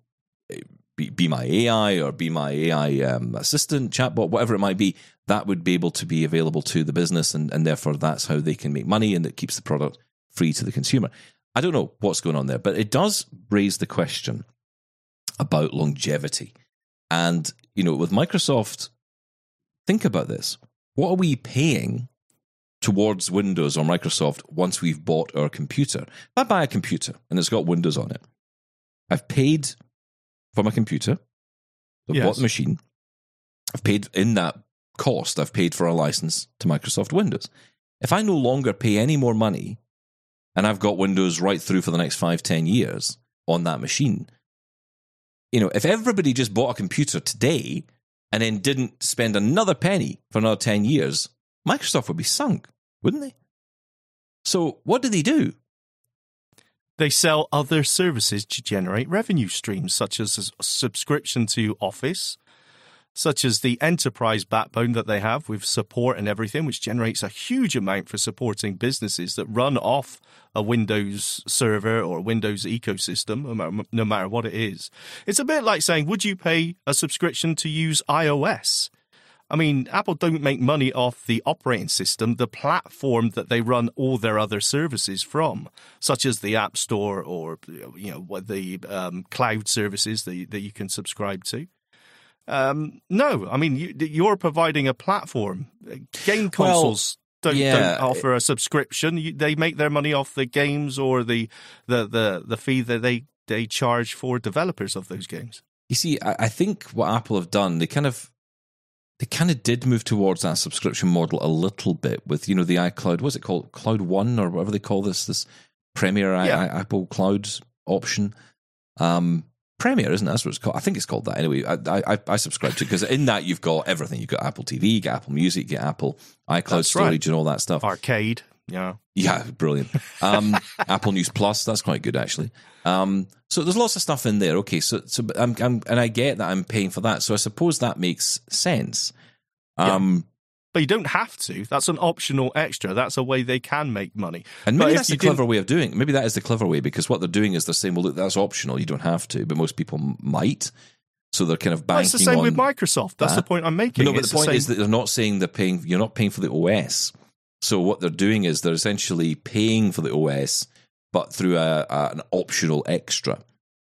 be, be my A I or be my A I um, assistant, chatbot, whatever it might be. That would be able to be available to the business, and, and therefore that's how they can make money, and it keeps the product free to the consumer. I don't know what's going on there, but it does raise the question about longevity. And, you know, with Microsoft, think about this. What are we paying towards Windows or Microsoft once we've bought our computer? If I buy a computer and it's got Windows on it, I've paid for my computer, I've
yes.
bought the machine, I've paid in that cost, I've paid for a license to Microsoft Windows. If I no longer pay any more money and I've got Windows right through for the next five, ten years on that machine, you know, if everybody just bought a computer today and then didn't spend another penny for another ten years, Microsoft would be sunk, wouldn't they? So what do they do?
They sell other services to generate revenue streams, such as a subscription to Office, such as the enterprise backbone that they have with support and everything, which generates a huge amount for supporting businesses that run off a Windows server or a Windows ecosystem, no matter what it is. It's a bit like saying, would you pay a subscription to use iOS? I mean, Apple don't make money off the operating system, the platform that they run all their other services from, such as the App Store or, you know, what the um, cloud services that, that you can subscribe to. Um, no, I mean, you, you're providing a platform. Game consoles well, don't,
yeah.
don't offer a subscription. You, they make their money off the games or the the, the, the fee that they, they charge for developers of those games.
You see, I, I think what Apple have done, they kind of they kind of did move towards that subscription model a little bit with, you know, the iCloud, what's it called? Cloud One or whatever they call this, this Premier
Yeah.
I, I, Apple Cloud option. Um, Premier, isn't it? That's what it's called. I think it's called that. Anyway, I I, I subscribe to it because in that you've got everything. You've got Apple T V, you get Apple Music, you get Apple iCloud
That's
storage
right.
and all that stuff.
Arcade. Yeah.
Yeah, brilliant. Um, Apple News Plus, that's quite good actually. Um, so there's lots of stuff in there. Okay, so so I'm, I'm and I get that I'm paying for that. So I suppose that makes sense. Um,
But you don't have to. That's an optional extra. That's a way they can make money.
and
But
maybe
if
that's
you
the clever
didn't-
way of doing it. Maybe that is the clever way because what they're doing is they're saying, well, look, that's optional. You don't have to, but most people m- might. So they're kind of
Well,
banking
it's the same
on
with Microsoft. That's
that.
the point I'm making.
No, but
It's
the point
same-
is that they're not saying they're paying. You're not paying for the O S. So what they're doing is they're essentially paying for the O S, but through a, a an optional extra.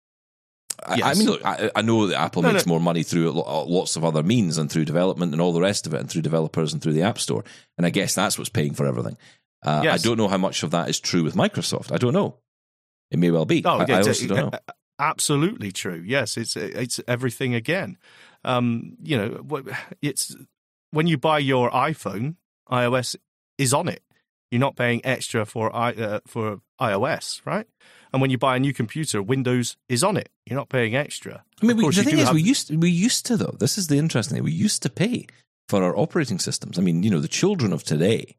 I, I
Yes.
mean, look, I, I know that Apple
No,
makes
no.
more money through lo- lots of other means and through development and all the rest of it, and through developers and through the App Store. And I guess that's what's paying for everything. Uh,
Yes.
I don't know how much of that is true with Microsoft. I don't know. It may well be.
Oh,
I,
yeah,
I
it's-
also don't know.
absolutely true. Yes, it's it's everything again. Um, you know, what- it's when you buy your iPhone, iOS is on it. You're not paying extra for i uh, for iOS, right? And when you buy a new computer, Windows is on it. You're not paying extra.
I mean,
Of
we,
course,
the
you
thing
do
is,
have-
we used we used to though. This is the interesting thing. We used to pay for our operating systems. I mean, you know, the children of today,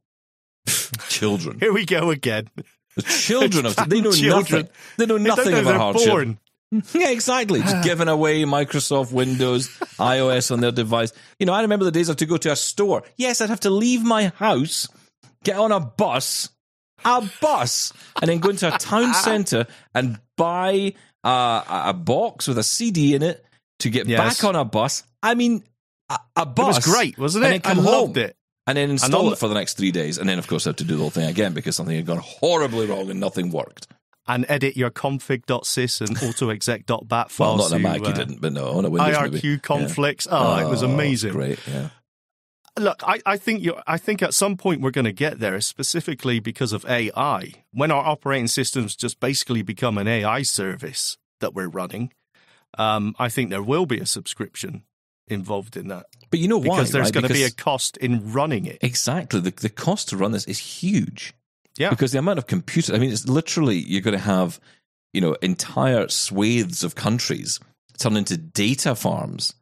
children,
Here we go again.
the children of today, they know
Children.
nothing. They know
They
nothing
don't know
about
they're
hardship.
born.
Yeah, exactly. Just giving away Microsoft Windows, iOS on their device. You know, I remember the days I had to go to a store. Yes, I'd have to leave my house, get on a bus, a bus, and then go into a town centre and buy uh, a a box with a C D in it to get
Yes.
back on a bus. I mean, a, a
It
bus.
was great, wasn't
and
it?
then
I
come
loved
home.
it.
And then install
all-
it for the next three days. And then, of course, I had to do the whole thing again because something had gone horribly wrong and nothing worked.
And edit your config.sys and autoexec.bat
Well,
files.
not on a
to,
Mac, you
uh,
didn't, but no, on a Windows
I R Q
maybe.
conflicts.
Yeah.
Oh, it was amazing.
Great, yeah.
Look, I, I think you I think at some point we're going to get there, specifically because of A I. When our operating systems just basically become an A I service that we're running, um, I think there will be a subscription involved in that.
But you know why?
Because there's
right?
going to be a
Because-
cost in running it.
Exactly. The, the cost to run this is huge.
Yeah.
Because the amount of computers, I mean, it's literally, you're going to have, you know, entire swathes of countries turn into data farms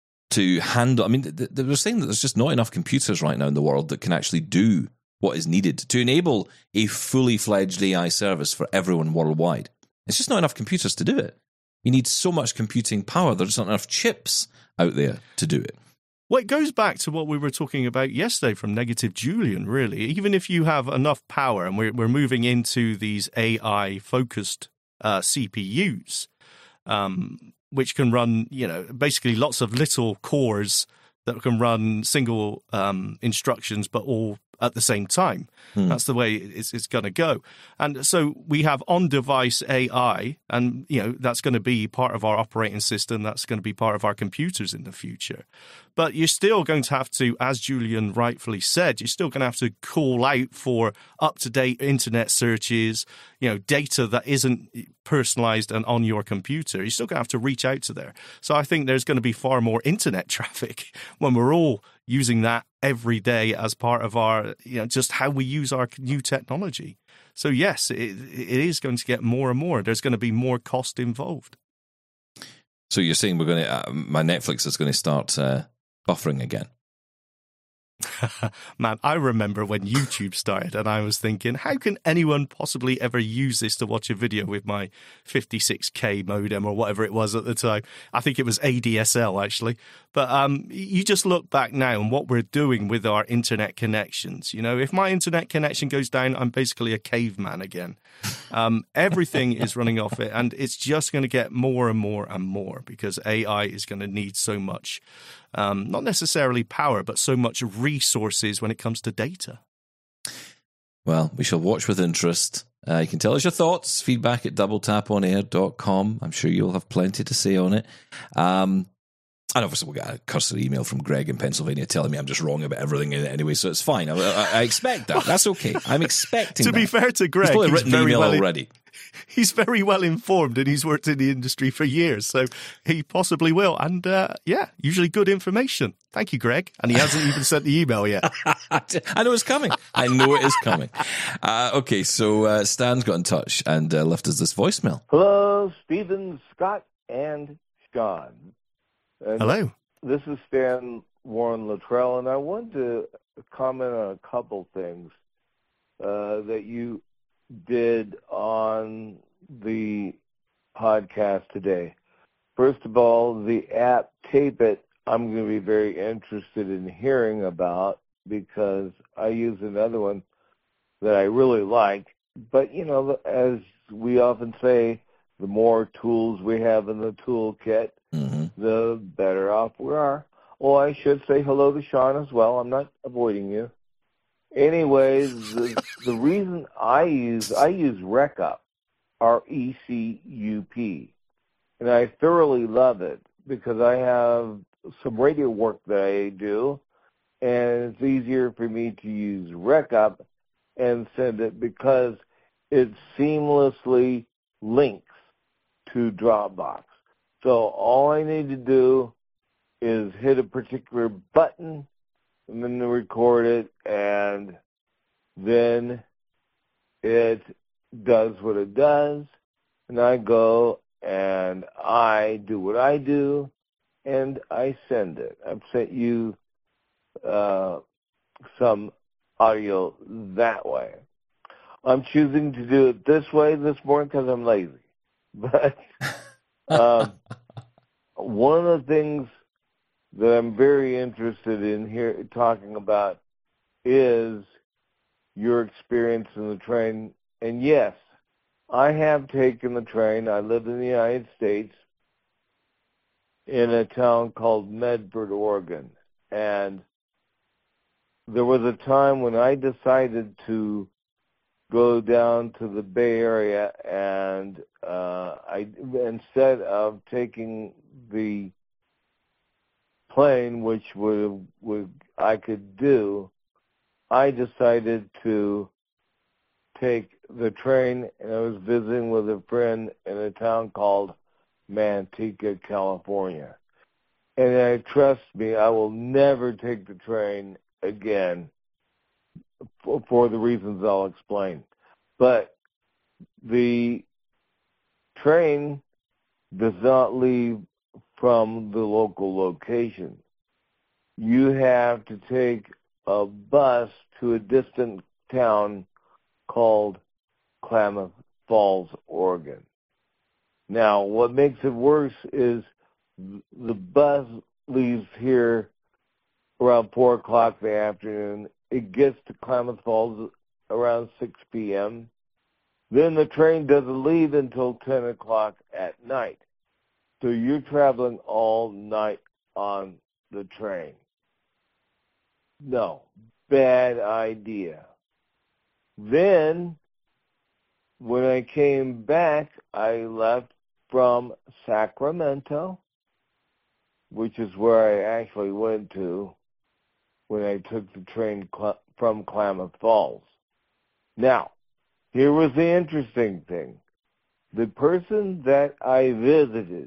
to handle. I mean, th- th- they were saying that there's just not enough computers right now in the world that can actually do what is needed to enable a fully fledged A I service for everyone worldwide. It's just not enough computers to do it. You need so much computing power. There's not enough chips out there to do it.
Well, it goes back to what we were talking about yesterday from Negative Julian, really. Even if you have enough power, and we're, we're moving into these A I-focused uh, C P Us, um, which can run, you know, basically lots of little cores that can run single um, instructions, but all at the same time.
Hmm.
That's the way it's, it's going to go. And so we have on-device A I, and, you know, that's going to be part of our operating system. That's going to be part of our computers in the future. But you're still going to have to, as Julian rightfully said, you're still going to have to call out for up-to-date internet searches, you know, data that isn't personalized and on your computer. You're still going to have to reach out to there. So I think there's going to be far more internet traffic when we're all using that every day as part of our, you know, just how we use our new technology. So yes, it, it is going to get more and more. There's going to be more cost involved.
So you're saying we're going to, uh, my Netflix is going to start uh, buffering again.
Man, I remember when YouTube started and I was thinking, how can anyone possibly ever use this to watch a video with my fifty-six K modem or whatever it was at the time? I think it was A D S L actually. But um, you just look back now and what we're doing with our internet connections. You know, if my internet connection goes down, I'm basically a caveman again. Um, everything is running off it, and it's just going to get more and more and more because A I is going to need so much. Um, not necessarily power, but so much resources when it comes to data.
Well, we shall watch with interest. Uh, you can tell us your thoughts, feedback at double tap on air dot com. I'm sure you'll have plenty to say on it. Um, And obviously we'll get a cursory email from Greg in Pennsylvania telling me I'm just wrong about everything anyway, so it's fine. I, I, I expect that. That's okay. I'm expecting
to
that.
be fair to Greg,
he's probably
he's
written the
very
email
well in-
already.
He's very well informed and he's worked in the industry for years, so he possibly will. And uh, yeah, usually good information. Thank you, Greg. And he hasn't even sent the email yet.
I know it's coming. I know it is coming. Uh, okay, so uh, Stan's got in touch and uh, left us this voicemail.
Hello, Stephen, Scott, and Sean. And
Hello.
This is Stan Warren Luttrell, and I wanted to comment on a couple things uh, that you did on the podcast today. First of all, the app Tape It, I'm going to be very interested in hearing about because I use another one that I really like. But, you know, as we often say, the more tools we have in the toolkit, mm-hmm. the better off we are. Oh, I should say hello to Sean as well. I'm not avoiding you. Anyways, the, the reason I use, I use RecUp, R E C U P, and I thoroughly love it because I have some radio work that I do, and it's easier for me to use RecUp and send it because it seamlessly links to Dropbox. So all I need to do is hit a particular button and then record it, and then it does what it does, and I go and I do what I do, and I send it. I've sent you uh, some audio that way. I'm choosing to do it this way this morning because I'm lazy. But um, one of the things that I'm very interested in here talking about is your experience in the train. And yes, I have taken the train. I live in the United States in a town called Medford, Oregon. And there was a time when I decided to go down to the Bay Area, and uh, I instead of taking the plane, which would would I could do, I decided to take the train, and I was visiting with a friend in a town called Manteca, California. And I trust me, I will never take the train again for, for the reasons I'll explain. But the train does not leave from the local location. You have to take a bus to a distant town called Klamath Falls, Oregon. Now, what makes it worse is the bus leaves here around four o'clock in the afternoon. It gets to Klamath Falls around six p.m. Then the train doesn't leave until ten o'clock at night. So you're traveling all night on the train. No, bad idea. Then, when I came back, I left from Sacramento, which is where I actually went to when I took the train cl- from Klamath Falls. Now, here was the interesting thing. The person that I visited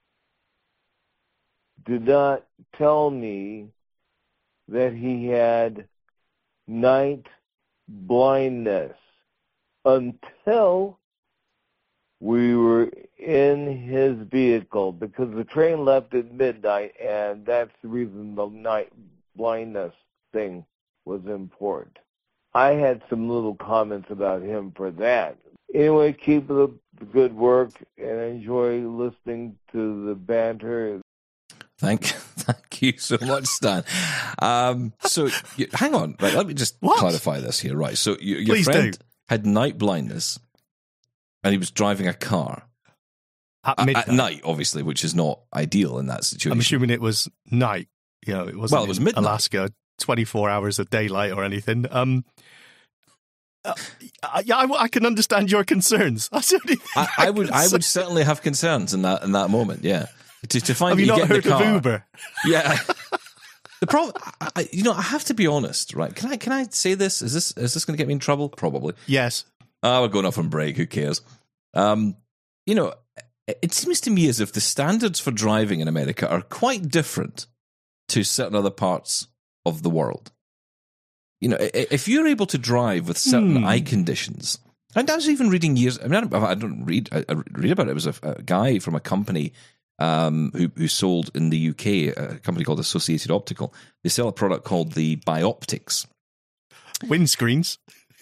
did not tell me that he had night blindness until we were in his vehicle, because the train left at midnight, and that's the reason the night blindness thing was important. I had some little comments about him for that. Anyway, keep up the good work and enjoy listening to the banter.
Thank, thank you so much, Stan. Um, so, you, hang on, right? Let me just
What?
clarify this here, right? So, you, your
Please
friend
do.
had night blindness, and he was driving a car
At
at,
midnight.
at night, obviously, which is not ideal in that situation.
I'm assuming it was night. You know, it wasn't
Well, it was
in
midnight.
Alaska, twenty-four hours of daylight or anything. Um, uh, yeah, I, I can understand your concerns. That's the only thing
I, I
can
would, I
say.
would certainly have concerns in that in that moment. Yeah. to, to find
Have
that
you
you
not
get in
heard
the car.
of Uber?
Yeah. The problem, I, I- you know, I have to be honest, right? Can I can I say this? Is this is this going to get me in trouble? Probably.
Yes.
Oh, we're going off on break. Who cares? Um, you know, it, it seems to me as if the standards for driving in America are quite different to certain other parts of the world. You know, i- if you're able to drive with certain
Hmm.
eye conditions, and I was even reading years. I mean, I don't, I don't read. I, I read about it. It was a, a guy from a company um, who who sold in the U K, a company called Associated Optical. They sell a product called the Bioptics.
Windscreens.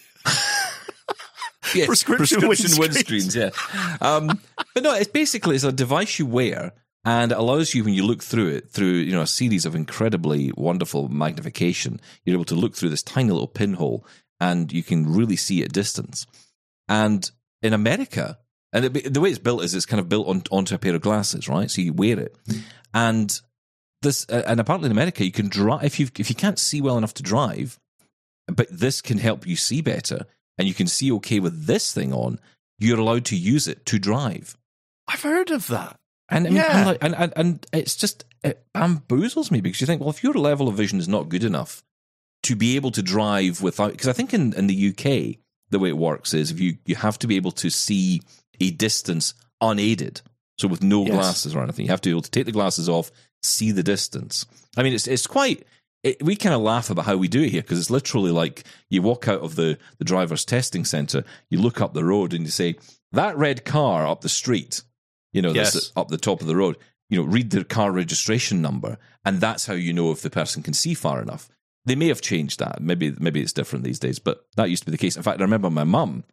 Yes,
Prescription
windscreens. Yeah, um, but no, it's basically it's a device you wear and it allows you when you look through it through you know a series of incredibly wonderful magnification. You're able to look through this tiny little pinhole and you can really see at distance. And in America, and it, the way it's built is it's kind of built on, onto a pair of glasses, right? So you wear it, and this uh, and apparently in America you can drive if you if you can't see well enough to drive, but this can help you see better. And you can see okay with this thing on, you're allowed to use it to drive.
I've heard of that.
And I mean,
Yeah.
I'm like, and, and and it's just it bamboozles me because you think, well, if your level of vision is not good enough to be able to drive without, because I think in, in the U K the way it works is if you you have to be able to see a distance unaided, so with no
Yes.
glasses or anything, you have to be able to take the glasses off, see the distance. I mean, it's it's quite. It, we kind of laugh about how we do it here because it's literally like you walk out of the, the driver's testing center, you look up the road and you say, that red car up the street, you know,
Yes.
that's up the top of the road, you know, read the car registration number. And that's how you know if the person can see far enough. They may have changed that. Maybe maybe it's different these days, but that used to be the case. In fact, I remember my mum,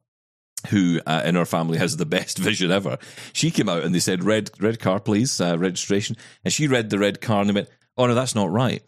who uh, in our family has the best vision ever. She came out and they said, red red car, please, uh, registration. And she read the red car and they went, oh, no, that's not right.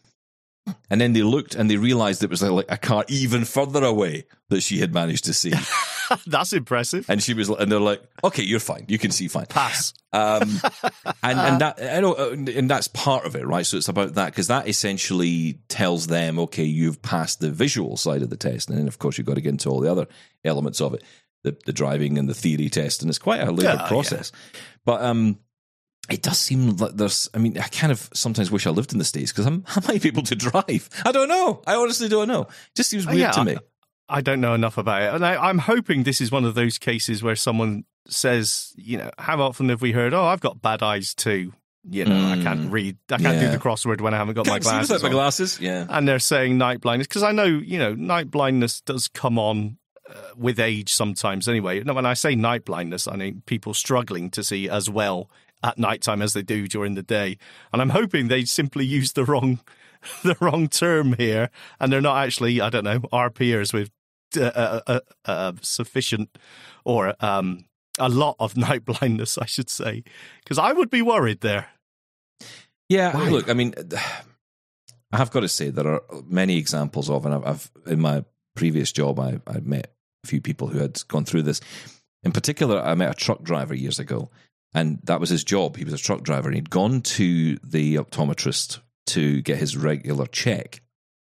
And then they looked and they realized it was like a car even further away that she had managed to see.
That's impressive.
And she was, and they're like, okay, you're fine. You can see fine.
Pass.
Um, and, and that, I know, and that's part of it, right? So it's about that because that essentially tells them, okay, you've passed the visual side of the test. And then, of course, you've got to get into all the other elements of it, the, the driving and the theory test. And it's quite a labored
Yeah,
process. But, um, it does seem like there's, I mean, I kind of sometimes wish I lived in the States because I'm, I might be able to drive. I don't know. I honestly don't know. It just seems weird
yeah,
to me.
I, I don't know enough about it. And I, I'm hoping this is one of those cases where someone says, you know, how often have we heard, oh, I've got bad eyes too. You know, I can't read, I can't
Yeah.
do the crossword when I haven't got my
Can't see
glasses
without my
on.
glasses. Yeah.
And they're saying night blindness because I know, you know, night blindness does come on uh, with age sometimes anyway. No, when I say night blindness, I mean people struggling to see as well at nighttime as they do during the day. And I'm hoping they simply use the wrong the wrong term here and they're not actually, I don't know, our peers with uh, uh, uh, uh, sufficient or um, a lot of night blindness, I should say, because I would be worried there.
Yeah,
Why?
look, I mean, I have got to say there are many examples of, and I've, I've in my previous job, I, I met a few people who had gone through this. In particular, I met a truck driver years ago, and that was his job. He was a truck driver, and he'd gone to the optometrist to get his regular check,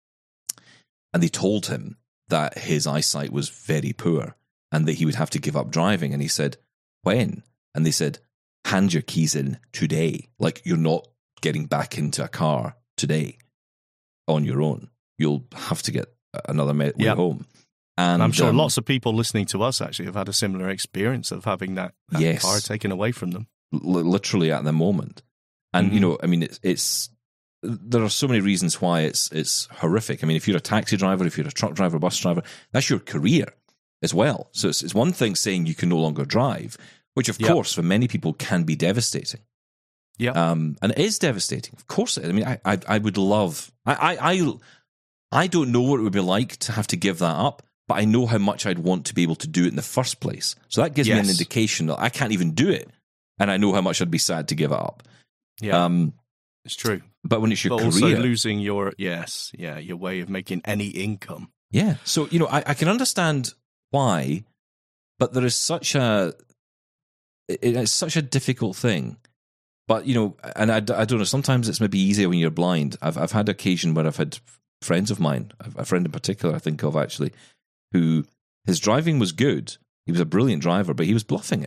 and they told him that his eyesight was very poor and that he would have to give up driving. And he said, when? And they said, hand your keys in today. Like, you're not getting back into a car today on your own. You'll have to get another way
Yep.
home. And
I'm sure
um,
lots of people listening to us actually have had a similar experience of having that, that
Yes.
car taken away from them.
li- literally at the moment. And,
Mhm.
you know, I mean, it's, it's, there are so many reasons why it's, it's horrific. I mean, if you're a taxi driver, if you're a truck driver, bus driver, that's your career as well. So it's, it's one thing saying you can no longer drive, which of
Yep.
course for many people can be devastating.
Yeah.
Um, and it is devastating. Of course it is. I mean, I, I, I would love, I, I, I, I don't know what it would be like to have to give that up, but I know how much I'd want to be able to do it in the first place. So that gives me an
Yes.
indication that I can't even do it. And I know how much I'd be sad to give it up.
Yeah,
Um,
it's true.
but when it's your
But also
career,
losing your, yes, yeah, your way of making any income.
yeah. So, you know, I, I can understand why, but there is such a, it, it's such a difficult thing. But, you know, and I, I don't know, sometimes it's maybe easier when you're blind. I've, I've had occasion where I've had friends of mine, a friend in particular I think of actually, who his driving was good. He was a brilliant driver, but he was bluffing it.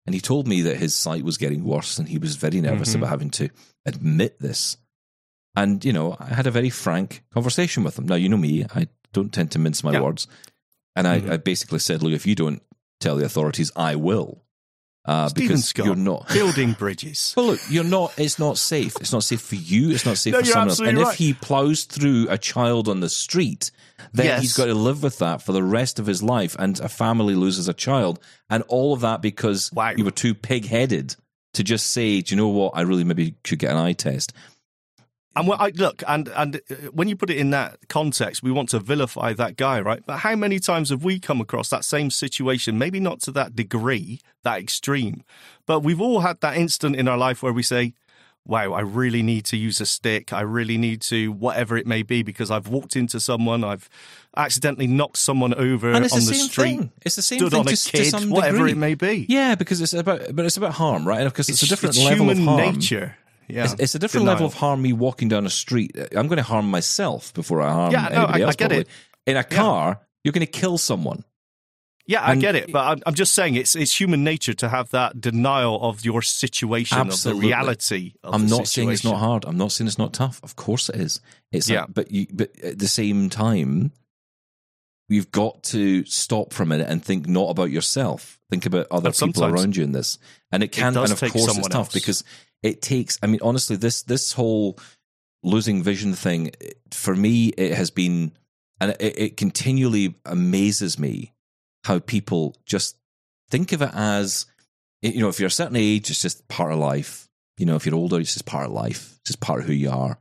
And he told me that his sight was getting worse and he was very nervous mm-hmm. about having to admit this. And, you know, I had a very frank conversation with him. Now, you know me, I don't tend to mince my yeah. words. And I, mm-hmm. I basically said, look, if you don't tell the authorities, I will. Uh,
Stephen
because
Scott,
you're not
building bridges.
Well, look, you're not. It's not safe. It's not safe for you. It's not safe
no,
for someone else. And
right.
if he plows through a child on the street, then
yes.
he's got to live with that for the rest of his life. And a family loses a child, and all of that because
wow.
you were too pig-headed to just say, "Do you know what? I really maybe should get an eye test."
And well, I, look, and and when you put it in that context, we want to vilify that guy, right? But how many times have we come across that same situation? Maybe not to that degree, that extreme, but we've all had that instant in our life where we say, wow, I really need to use a stick. I really need to, whatever it may be, because I've walked into someone, I've accidentally knocked someone over
and it's
on
the,
the
same
street.
Thing. It's the same
stood
thing
on a
to,
kid,
to some
whatever
degree.
it may be.
Yeah, because it's about, but it's about harm, right? Because it's, it's a different
it's
level
human
of harm.
nature. Yeah,
it's, it's a different
Denial.
level of harm. Me walking down a street, I'm going to harm myself before I harm
yeah, no,
anybody
I,
else.
I get
probably.
it.
In a car, yeah. you're going to kill someone.
Yeah, I
and
get it, but I'm, I'm just saying it's it's human nature to have that denial of your situation,
absolutely.
of the reality. Of
I'm
the
not
situation.
saying it's not hard. I'm not saying it's not tough. Of course it is. It's
yeah,
like, but you, but at the same time, you've got to stop for a minute and think not about yourself. Think about other
and
people around you in this, and it can.
It
and of
take
course, it's tough
else.
because it takes. I mean, honestly, this this whole losing vision thing for me, it has been, and it, it continually amazes me how people just think of it as, you know, if you're a certain age, it's just part of life. You know, if you're older, it's just part of life. It's just part of who you are.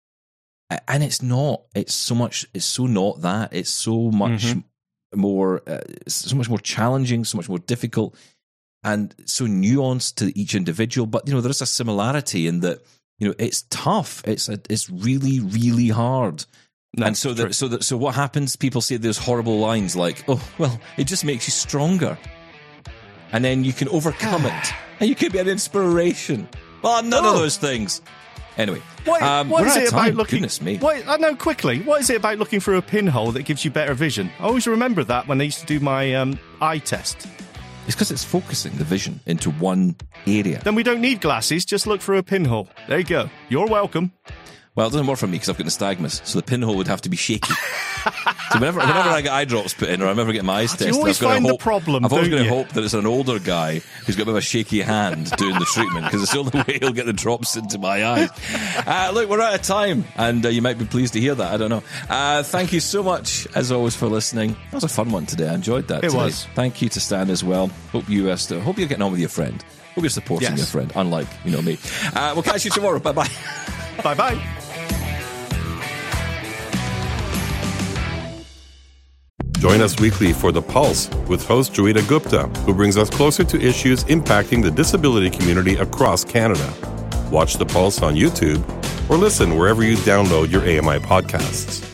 And it's not. It's so much. It's so not that. It's so much mm-hmm. more. Uh, so much more challenging. So much more difficult, and so nuanced to each individual. But you know, there is a similarity in that. You know, it's tough. It's a, it's really, really hard.
No,
and so that, so that, so what happens? People say those horrible lines like, "Oh, well, it just makes you stronger," and then you can overcome it, and you can be an inspiration. Well, none
oh.
of those things. Anyway,
what,
um,
what
we're
is
out
it
of time.
about looking?
Goodness me!
What, I know quickly. What is it about looking for a pinhole that gives you better vision? I always remember that when I used to do my um, eye test.
It's because it's focusing the vision into one area.
Then we don't need glasses. Just look for a pinhole. There you go. You're welcome.
Well, it doesn't work for me because I've got nystagmus, so the pinhole would have to be shaky. So whenever, whenever I get eye drops put in, or I ever get my eyes tested,
you always
I've got
find
to hope,
the problem.
I've always got to
you?
hope that it's an older guy who's got a bit of a shaky hand doing the treatment, because it's the only way he'll get the drops into my eyes. Uh, look, we're out of time, and uh, you might be pleased to hear that. I don't know. Uh, thank you so much, as always, for listening. That was a fun one today. I enjoyed that.
It
today.
was.
Thank you to Stan as well. Hope you uh, still, hope you're getting on with your friend. Hope you're supporting
yes.
your friend, unlike you know me. Uh, we'll catch you tomorrow. Bye bye.
Bye bye.
Join us weekly for The Pulse with host Joeita Gupta, who brings us closer to issues impacting the disability community across Canada. Watch The Pulse on YouTube or listen wherever you download your A M I podcasts.